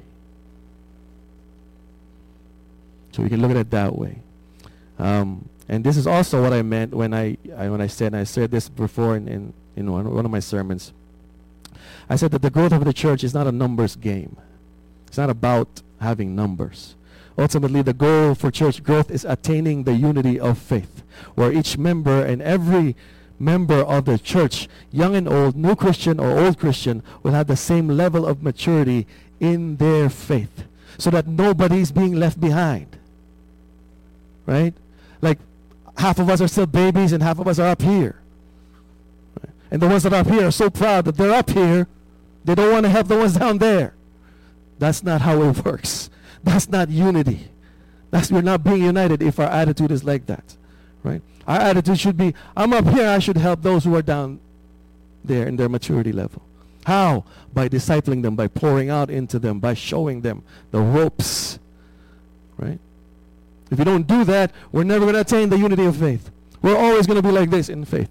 So we can look at it that way. And this is also what I meant when I said this before in one of my sermons. I said that the growth of the church is not a numbers game. It's not about having numbers. Ultimately, the goal for church growth is attaining the unity of faith, where each member and every member of the church, young and old, new Christian or old Christian, will have the same level of maturity in their faith, so that nobody's being left behind. Right? Like, half of us are still babies and half of us are up here. Right? And the ones that are up here are so proud that they're up here, they don't want to help the ones down there. That's not how it works. That's not unity. We're not being united if our attitude is like that. Right? Our attitude should be, I'm up here, I should help those who are down there in their maturity level. How? By discipling them, by pouring out into them, by showing them the ropes. Right? If we don't do that, we're never going to attain the unity of faith. We're always going to be like this in faith.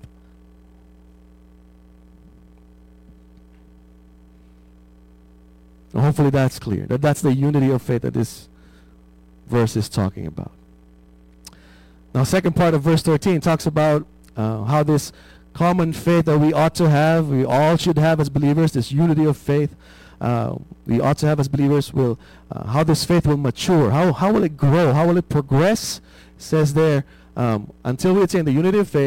And hopefully that's clear. That's the unity of faith that this verse is talking about. Now, second part of verse 13 talks about how this common faith that we ought to have, we all should have as believers, this unity of faith we ought to have as believers, how this faith will mature. How will it grow? How will it progress? It says there, until we attain the unity of faith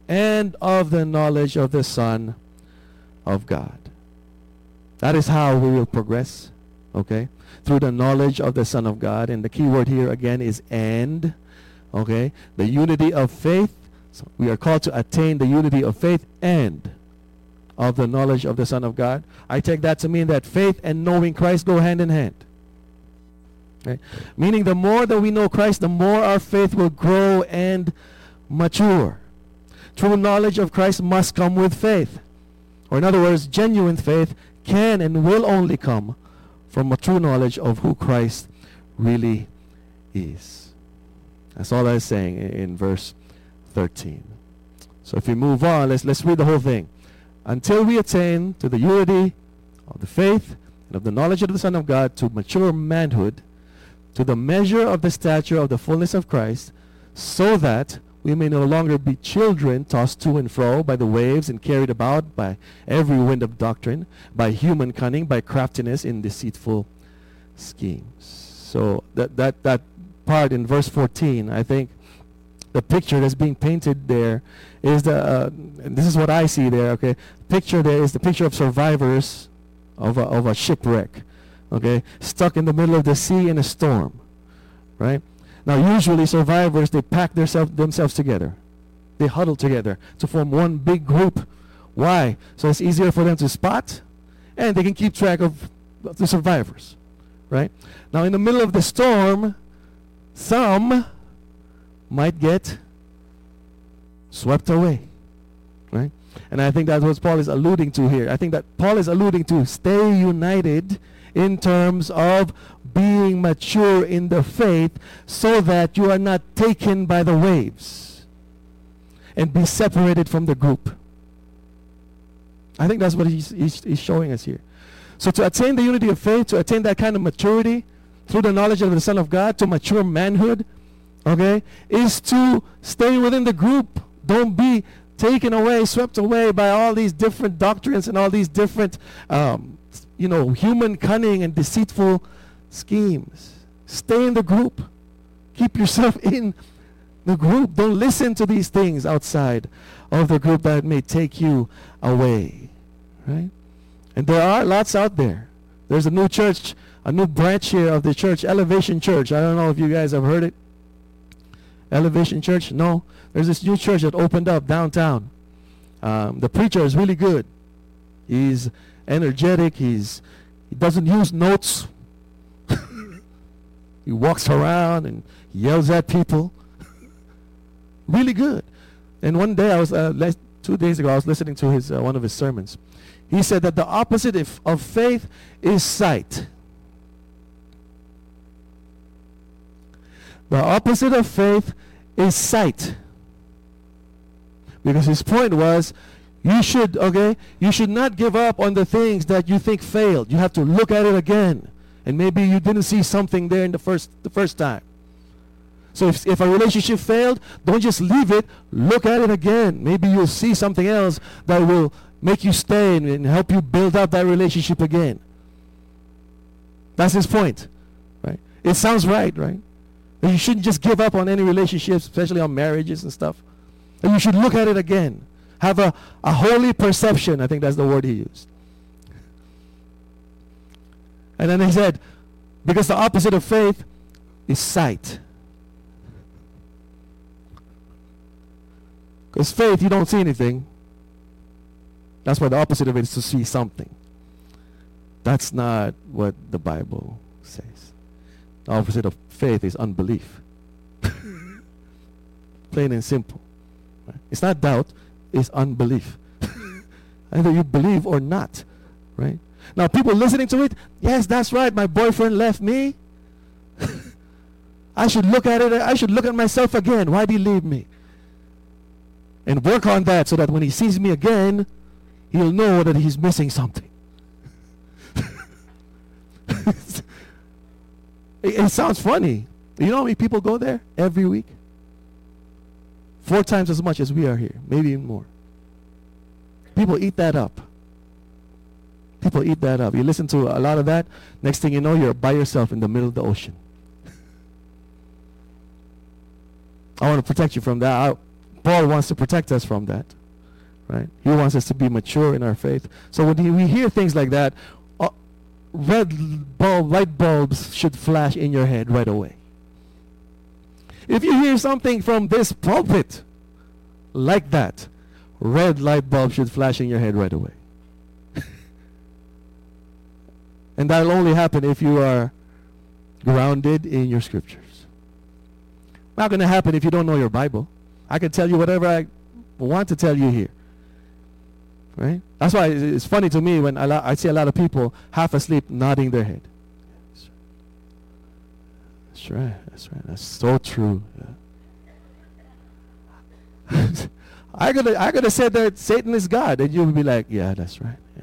and of the knowledge of the Son of God. That is how we will progress, okay? Through the knowledge of the Son of God. And the key word here again is and, okay? The unity of faith. So we are called to attain the unity of faith and of the knowledge of the Son of God. I take that to mean that faith and knowing Christ go hand in hand. Okay? Meaning the more that we know Christ, the more our faith will grow and mature. True knowledge of Christ must come with faith. Or in other words, genuine faith can and will only come from a true knowledge of who Christ really is. That's all I was saying in verse 13. So if we move on, let's read the whole thing. Until we attain to the unity of the faith and of the knowledge of the Son of God, to mature manhood, to the measure of the stature of the fullness of Christ, so that we may no longer be children tossed to and fro by the waves and carried about by every wind of doctrine, by human cunning, by craftiness in deceitful schemes. So that part in verse 14, I think the picture that's being painted there is this is what I see there, okay? Picture there is the picture of survivors of a shipwreck, okay? Stuck in the middle of the sea in a storm, right? Now, usually survivors, they pack themselves together. They huddle together to form one big group. Why? So it's easier for them to spot, and they can keep track of the survivors, right? Now, in the middle of the storm, some might get swept away, right? And I think that's what Paul is alluding to here. I think that Paul is alluding to stay united in terms of being mature in the faith so that you are not taken by the waves and be separated from the group. I think that's what he's showing us here. So to attain the unity of faith, to attain that kind of maturity through the knowledge of the Son of God, to mature manhood, okay, is to stay within the group. Don't be taken away, swept away by all these different doctrines and all these different human cunning and deceitful schemes. Stay in the group. Keep yourself in the group. Don't listen to these things outside of the group that may take you away. Right? And there are lots out there. There's a new church, a new branch here of the church, Elevation Church. I don't know if you guys have heard it. Elevation Church? No. There's this new church that opened up downtown. The preacher is really good. He's energetic. He doesn't use notes. He walks around and yells at people. Really good. And one day I was 2 days ago I was listening to his one of his sermons. He said that the opposite of faith is sight. The opposite of faith is sight. Because his point was, you should not give up on the things that you think failed. You have to look at it again. And maybe you didn't see something there in the first time. So if a relationship failed, don't just leave it. Look at it again. Maybe you'll see something else that will make you stay and help you build up that relationship again. That's his point, right? It sounds right? That you shouldn't just give up on any relationships, especially on marriages and stuff. And you should look at it again. Have a holy perception. I think that's the word he used. And then he said, because the opposite of faith is sight. Because faith, you don't see anything. That's why the opposite of it is to see something. That's not what the Bible says. The opposite of faith is unbelief. Plain and simple. Right? It's not doubt, it's unbelief. Either you believe or not. Right? Now people listening to it, yes, that's right, my boyfriend left me. I should look at it, I should look at myself again. Why did he leave me? And work on that so that when he sees me again, he'll know that he's missing something. It sounds funny. You know how many people go there every week? 4 times as much as we are here, maybe even more. People eat that up. People eat that up. You listen to a lot of that, next thing you know, you're by yourself in the middle of the ocean. I want to protect you from that. Paul wants to protect us from that, right? He wants us to be mature in our faith. So when we hear things like that, light bulbs should flash in your head right away. If you hear something from this pulpit like that, red light bulb should flash in your head right away. And that'll only happen if you are grounded in your scriptures. Not going to happen if you don't know your Bible. I can tell you whatever I want to tell you here. Right? That's why it's funny to me when I see a lot of people half asleep nodding their head. That's right. That's right. That's so true. Yeah. I could have said that Satan is God, and you would be like, yeah, that's right. Yeah.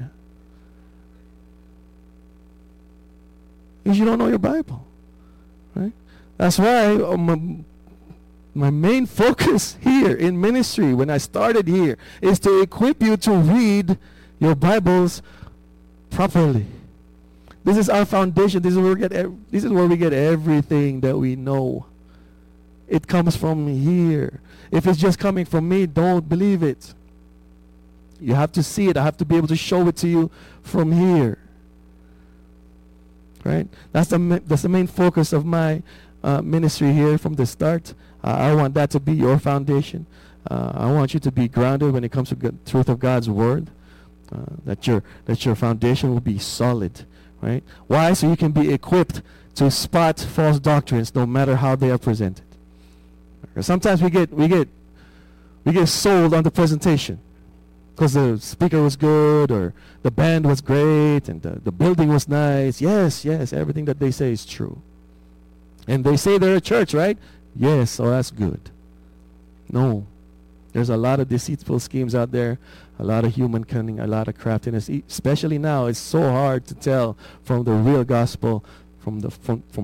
Because you don't know your Bible. Right? That's why my main focus here in ministry, when I started here, is to equip you to read your Bibles properly. This is our foundation. This is where we get everything that we know. It comes from here. If it's just coming from me, don't believe it. You have to see it. I have to be able to show it to you from here. Right? That's the main focus of my ministry here from the start. I want that to be your foundation. I want you to be grounded when it comes to the truth of God's word. That your foundation will be solid. Right? Why? So you can be equipped to spot false doctrines, no matter how they are presented. Sometimes we get sold on the presentation because the speaker was good or the band was great and the building was nice. Yes, everything that they say is true. And they say they're a church, right? Yes, so that's good. No. There's a lot of deceitful schemes out there, a lot of human cunning, a lot of craftiness. Especially now, it's so hard to tell from the real gospel from the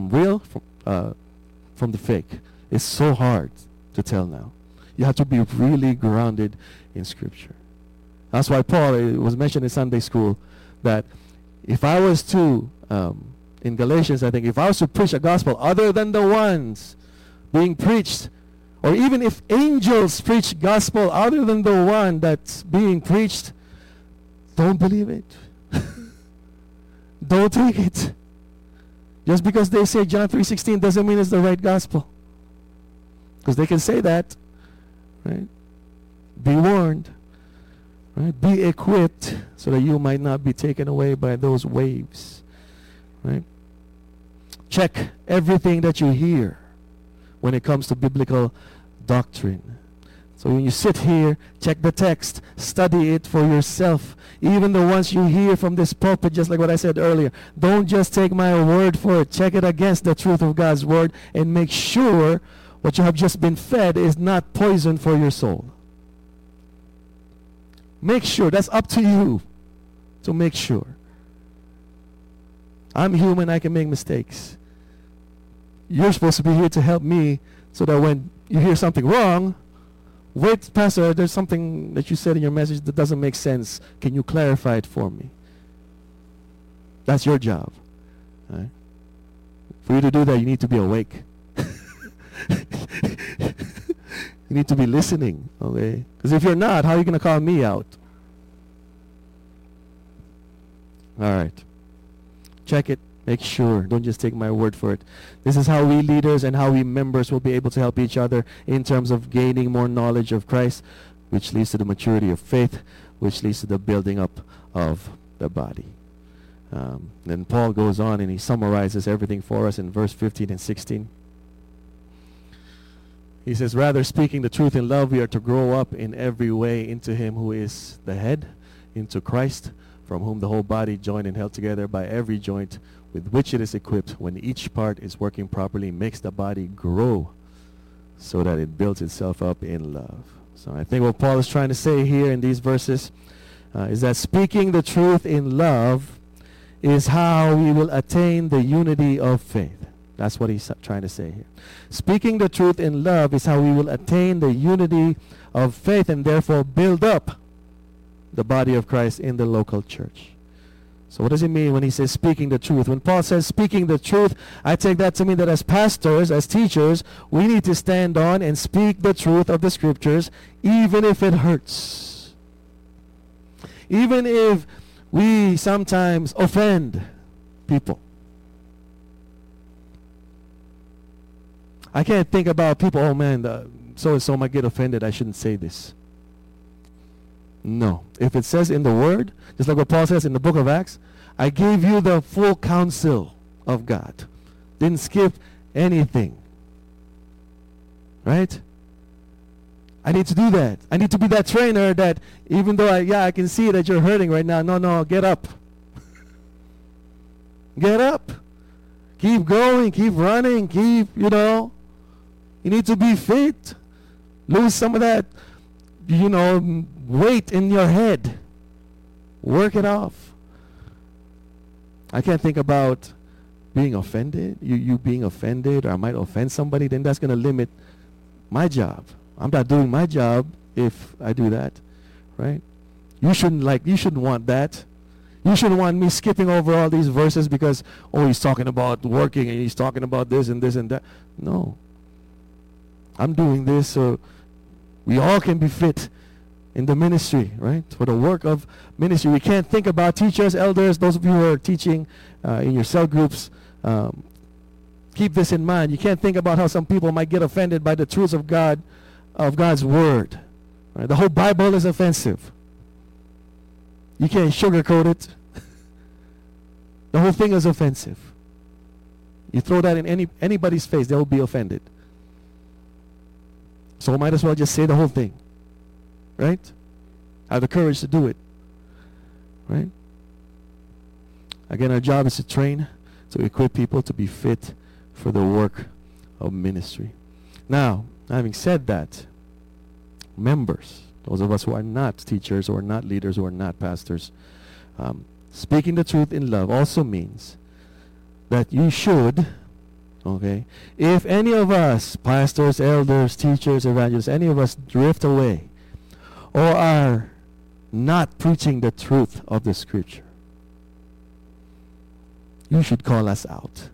fake. It's so hard to tell now. You have to be really grounded in Scripture. That's why Paul, it was mentioned in Sunday school, that if I was to, in Galatians, I think, if I was to preach a gospel other than the ones being preached, or even if angels preach gospel other than the one that's being preached, don't believe it. Don't take it. Just because they say John 3:16 doesn't mean it's the right gospel. Because they can say that, right? Be warned, right? Be equipped so that you might not be taken away by those waves, right? Check everything that you hear when it comes to biblical doctrine. So when you sit here, check the text, study it for yourself. Even the ones you hear from this pulpit, just like what I said earlier, don't just take my word for it. Check it against the truth of God's word and make sure what you have just been fed is not poison for your soul. Make sure. That's up to you to make sure. I'm human. I can make mistakes. You're supposed to be here to help me so that when you hear something wrong, wait, Pastor, there's something that you said in your message that doesn't make sense. Can you clarify it for me? That's your job. Right? For you to do that, you need to be awake. You need to be listening, okay? Because if you're not, how are you going to call me out? All right. Check it. Make sure. Don't just take my word for it. This is how we leaders and how we members will be able to help each other in terms of gaining more knowledge of Christ, which leads to the maturity of faith, which leads to the building up of the body. Then Paul goes on and he summarizes everything for us in verse 15 and 16. He says, rather, speaking the truth in love, we are to grow up in every way into him who is the head, into Christ, from whom the whole body, joined and held together by every joint with which it is equipped, when each part is working properly, makes the body grow so that it builds itself up in love. So I think what Paul is trying to say here in these verses is that speaking the truth in love is how we will attain the unity of faith. That's what he's trying to say here. Speaking the truth in love is how we will attain the unity of faith and therefore build up the body of Christ in the local church. So what does he mean when he says speaking the truth? When Paul says speaking the truth, I take that to mean that as pastors, as teachers, we need to stand on and speak the truth of the scriptures, even if it hurts. Even if we sometimes offend people. I can't think about people, oh man, so-and-so might get offended, I shouldn't say this. No. If it says in the Word, just like what Paul says in the book of Acts, I gave you the full counsel of God. Didn't skip anything. Right? I need to do that. I need to be that trainer that even though I can see that you're hurting right now. No, get up. Get up. Keep going, keep running, you need to be fit. Lose some of that, weight in your head. Work it off. I can't think about being offended. You being offended, or I might offend somebody, then that's going to limit my job. I'm not doing my job if I do that, right? You shouldn't want that. You shouldn't want me skipping over all these verses because, he's talking about working and he's talking about this and this and that. No. I'm doing this so we all can be fit in the ministry, right? For the work of ministry. We can't think about teachers, elders, those of you who are teaching in your cell groups. Keep this in mind. You can't think about how some people might get offended by the truths of God, of God's word. Right? The whole Bible is offensive. You can't sugarcoat it. The whole thing is offensive. You throw that in anybody's face, they'll be offended. So might as well just say the whole thing. Right? Have the courage to do it. Right? Again, our job is to train, to equip people to be fit for the work of ministry. Now, having said that, members, those of us who are not teachers or not leaders or not pastors, speaking the truth in love also means that you should, if any of us, pastors, elders, teachers, evangelists, any of us drift away or are not preaching the truth of the scripture, you should call us out.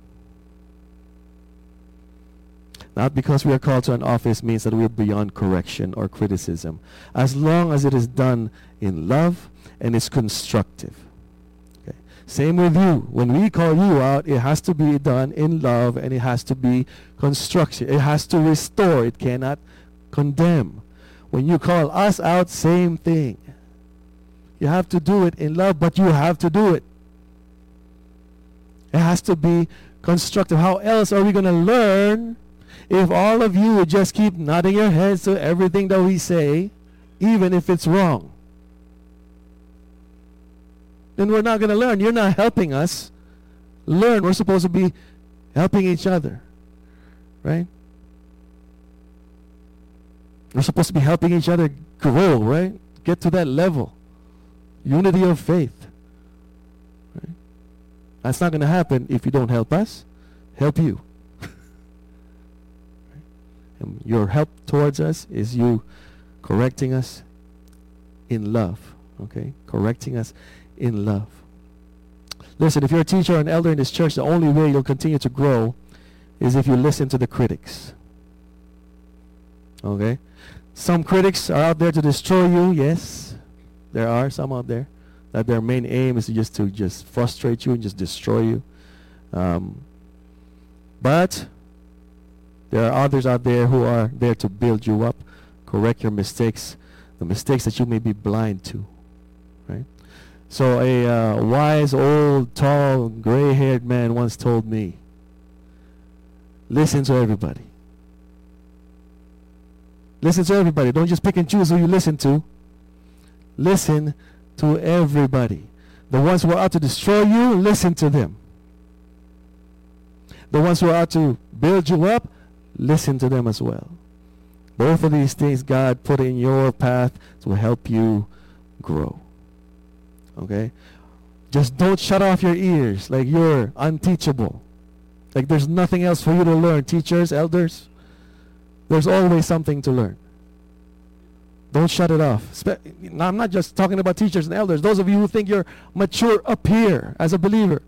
Not because we are called to an office means that we're beyond correction or criticism, as long as it is done in love and is constructive. Okay. Same with you. When we call you out, it has to be done in love and it has to be constructive. It has to restore. It cannot condemn. When you call us out, same thing. You have to do it in love, but you have to do it. It has to be constructive. How else are we going to learn if all of you would just keep nodding your heads to everything that we say, even if it's wrong? Then we're not going to learn. You're not helping us learn. We're supposed to be helping each other. Right? We're supposed to be helping each other grow, right? Get to that level. Unity of faith. Right? That's not going to happen if you don't help us. Help you. And your help towards us is you correcting us in love. Okay? Correcting us in love. Listen, if you're a teacher or an elder in this church, the only way you'll continue to grow is if you listen to the critics. Okay? Some critics are out there to destroy you. Yes, there are some out there that their main aim is to just frustrate you and just destroy you. But there are others out there who are there to build you up, correct your mistakes, the mistakes that you may be blind to. Right? So a wise, old, tall, gray-haired man once told me, listen to everybody. Listen to everybody. Don't just pick and choose who you listen to. Listen to everybody. The ones who are out to destroy you, listen to them. The ones who are out to build you up, listen to them as well. Both of these things God put in your path to help you grow. Okay? Just don't shut off your ears like you're unteachable. Like there's nothing else for you to learn. Teachers, elders, there's always something to learn. Don't shut it off. Now, I'm not just talking about teachers and elders. Those of you who think you're mature up here as a believer.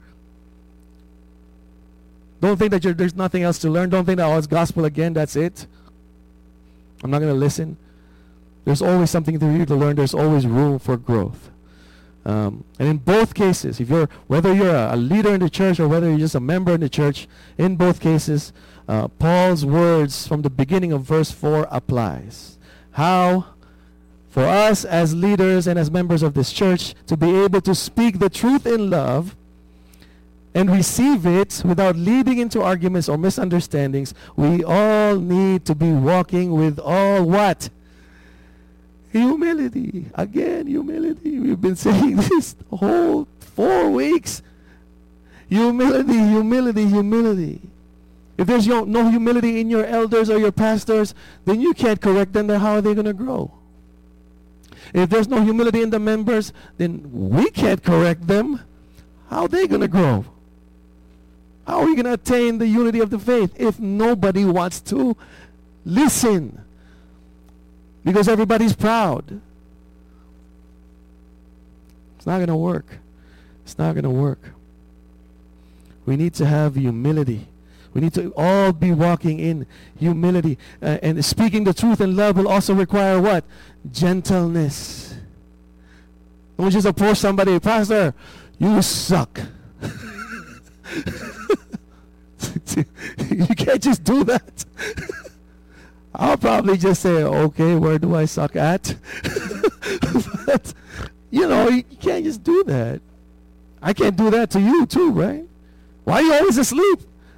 Don't think that there's nothing else to learn. Don't think that, oh, it's gospel again, that's it. I'm not going to listen. There's always something for you to learn. There's always room for growth. And in both cases, whether you're a leader in the church or whether you're just a member in the church, in both cases, Paul's words from the beginning of verse 4 applies. How? For us as leaders and as members of this church to be able to speak the truth in love and receive it without leading into arguments or misunderstandings, we all need to be walking with all what? Humility. Again, humility. We've been saying this the whole 4 weeks. Humility, humility, humility. If there's no humility in your elders or your pastors, then you can't correct them. Then how are they going to grow? If there's no humility in the members, then we can't correct them. How are they going to grow? How are we going to attain the unity of the faith if nobody wants to listen? Because everybody's proud. It's not going to work. It's not going to work. We need to have humility. We need to all be walking in humility. And speaking the truth in love will also require what? Gentleness. Don't just approach somebody, Pastor, you suck. You can't just do that. I'll probably just say, okay, where do I suck at? But, you can't just do that. I can't do that to you too, right? Why are you always asleep?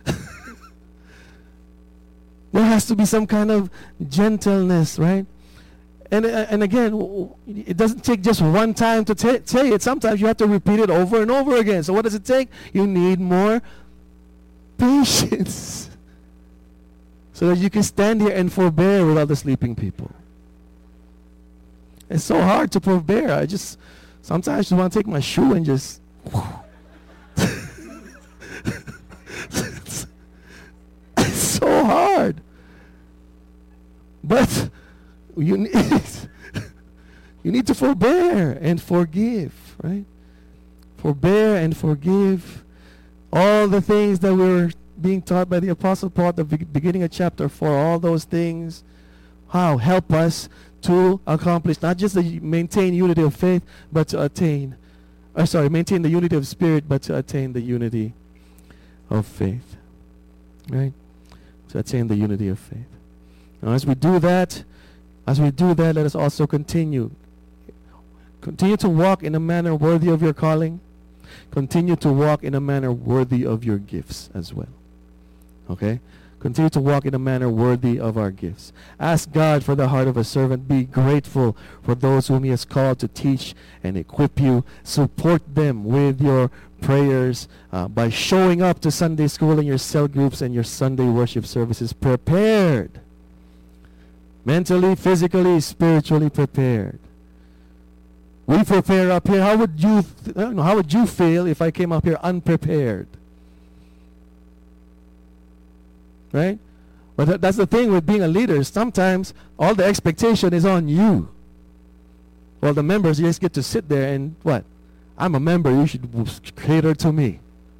There has to be some kind of gentleness, right? And again, it doesn't take just one time to say it. Sometimes you have to repeat it over and over again. So what does it take? You need more patience. So that you can stand here and forbear with other sleeping people. It's so hard to forbear. Sometimes I want to take my shoe and just... It's so hard. But you need to forbear and forgive, right? Forbear and forgive. All the things that we're being taught by the Apostle Paul at the beginning of chapter 4, all those things, help us to accomplish, not just to maintain unity of faith, but to maintain the unity of spirit, but to attain the unity of faith. Right? To attain the unity of faith. Now as we do that, let us also continue to walk in a manner worthy of your calling. Continue to walk in a manner worthy of your gifts as well. Okay? Continue to walk in a manner worthy of our gifts. Ask God for the heart of a servant. Be grateful for those whom He has called to teach and equip you. Support them with your prayers by showing up to Sunday school and your cell groups and your Sunday worship services prepared. Mentally, physically, spiritually prepared. We prepare up here. How would you feel if I came up here unprepared? Right? But that's the thing with being a leader. Sometimes all the expectation is on you. Well, the members, you just get to sit there and what? I'm a member. You should cater to me.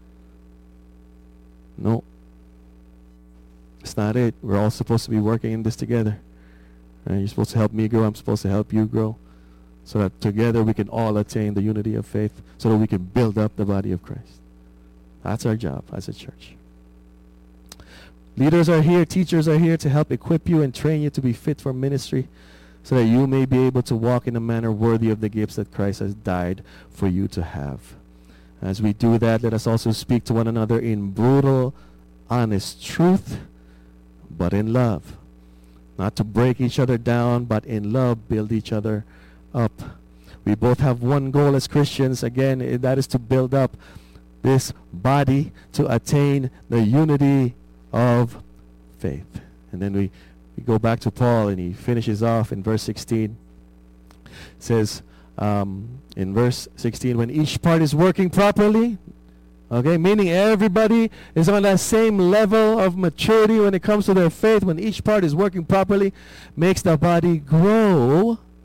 No. It's not it. We're all supposed to be working in this together. Right? You're supposed to help me grow. I'm supposed to help you grow. So that together we can all attain the unity of faith so that we can build up the body of Christ. That's our job as a church. Leaders are here, teachers are here to help equip you and train you to be fit for ministry so that you may be able to walk in a manner worthy of the gifts that Christ has died for you to have. As we do that, let us also speak to one another in brutal, honest truth, but in love. Not to break each other down, but in love build each other up. We both have one goal as Christians, again, that is to build up this body to attain the unity of faith. And then we go back to Paul and he finishes off in verse 16. It says in verse 16, when each part is working properly, okay, meaning everybody is on that same level of maturity when it comes to their faith, when each part is working properly, makes the body grow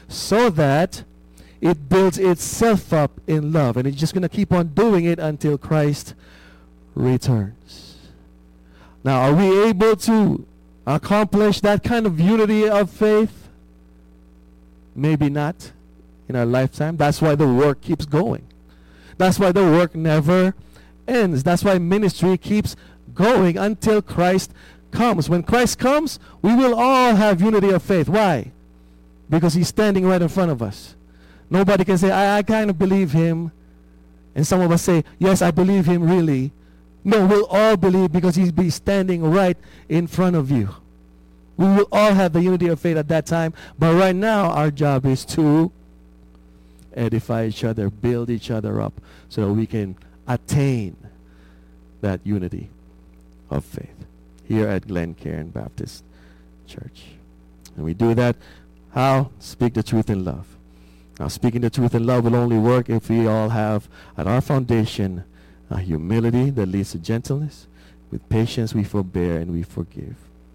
so that it builds itself up in love. And it's just going to keep on doing it until Christ returns. Now, are we able to accomplish that kind of unity of faith? Maybe not in our lifetime. That's why the work keeps going. That's why the work never ends. That's why ministry keeps going until Christ comes. When Christ comes, we will all have unity of faith. Why? Because he's standing right in front of us. Nobody can say, I kind of believe him. And some of us say, yes, I believe him really. No, we'll all believe because he'll be standing right in front of you. We will all have the unity of faith at that time. But right now, our job is to edify each other, build each other up, so that we can attain that unity of faith here at Glen Cairn Baptist Church. And we do that, how? Speak the truth in love. Now, speaking the truth in love will only work if we all have at our foundation a humility that leads to gentleness. With patience we forbear and we forgive.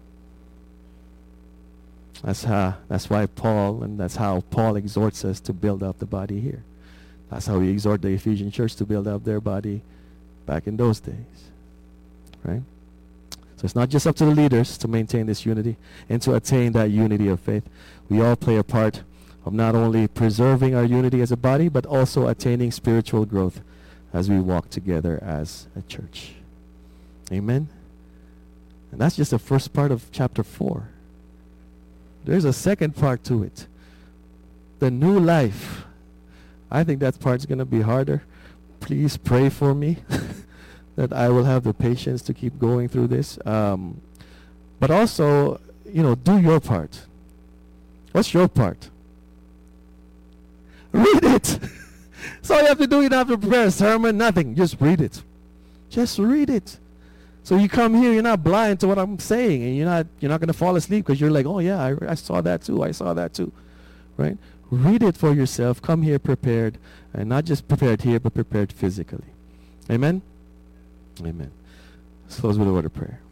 That's why Paul, and that's how Paul exhorts us to build up the body here. That's how he exhorted the Ephesian church to build up their body back in those days. Right? So it's not just up to the leaders to maintain this unity and to attain that unity of faith. We all play a part of not only preserving our unity as a body, but also attaining spiritual growth as we walk together as a church. Amen? And that's just the first part of chapter 4. There's a second part to it. The new life. I think that part's going to be harder. Please pray for me that I will have the patience to keep going through this. But also, do your part. What's your part? Read it. That's all you have to do. You don't have to prepare a sermon, nothing. Just read it. Just read it. So you come here, you're not blind to what I'm saying, and you're not going to fall asleep because you're like, oh yeah, I saw that too. I saw that too. Right? Read it for yourself. Come here prepared, and not just prepared here, but prepared physically. Amen? Amen. Let's close with a word of prayer.